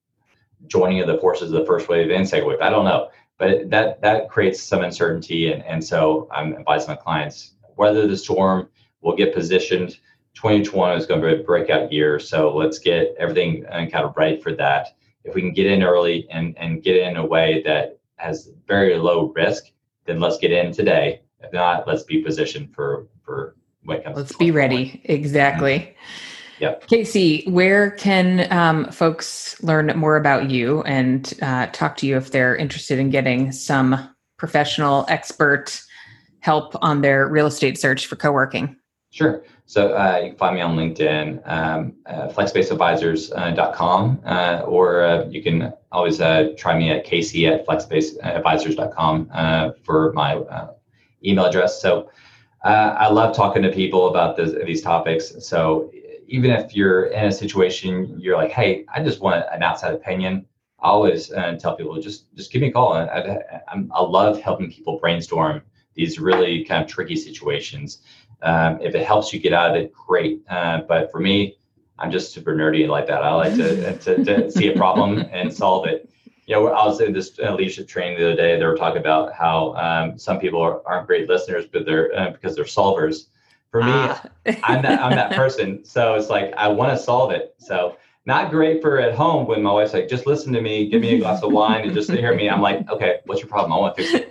joining of the forces of the first wave and second wave. I don't know, but that that creates some uncertainty, and and so I'm advising my clients weather the storm. We'll get positioned. twenty twenty is going to be a breakout year, so let's get everything kind of ready for that. If we can get in early and, and get in a way that has very low risk, then let's get in today. If not, let's be positioned for, for when it comes let's to be ready. Exactly. Mm-hmm. Yep. Casey, where can um, folks learn more about you and uh, talk to you if they're interested in getting some professional expert help on their real estate search for co-working? Ure. So uh, you can find me on LinkedIn, um, uh, flex space advisors dot com, uh, or uh, you can always uh, try me at casey at flex space advisors dot com uh, for my uh, email address. So uh, I love talking to people about this, these topics. So even if you're in a situation, you're like, hey, I just want an outside opinion, I always uh, tell people, just just give me a call. I, I, I'm, I love helping people brainstorm these really kind of tricky situations. Um, if it helps you get out of it, great. Uh, but for me, I'm just super nerdy like that. I like to, to, to see a problem and solve it. You know, I was in this uh, leadership training the other day. They were talking about how um, some people are, aren't great listeners, but they're uh, because they're solvers. For me, ah. I'm that I'm that person. So it's like I want to solve it. So not great for at home when my wife's like, just listen to me, give me a glass of wine, and just hear me. I'm like, okay, what's your problem? I want to fix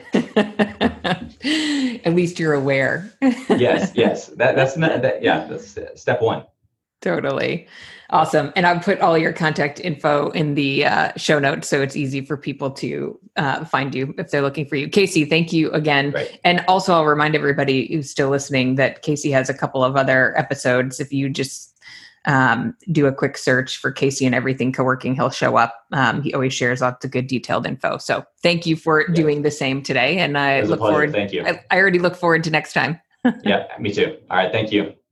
it. At least you're aware. yes, yes. That, that's not, that. Yeah, that's step one. Totally. Awesome. And I've put all your contact info in the uh, show notes, so it's easy for people to uh, find you if they're looking for you. Casey, thank you again. Right. And also I'll remind everybody who's still listening that Casey has a couple of other episodes. If you just um, do a quick search for Casey and Everything Co-working. He'll show up. Um, he always shares lots of good detailed info. So thank you for yeah. doing the same today. And I look forward. Thank you. I, I already look forward to next time. Yeah, me too. All right. Thank you.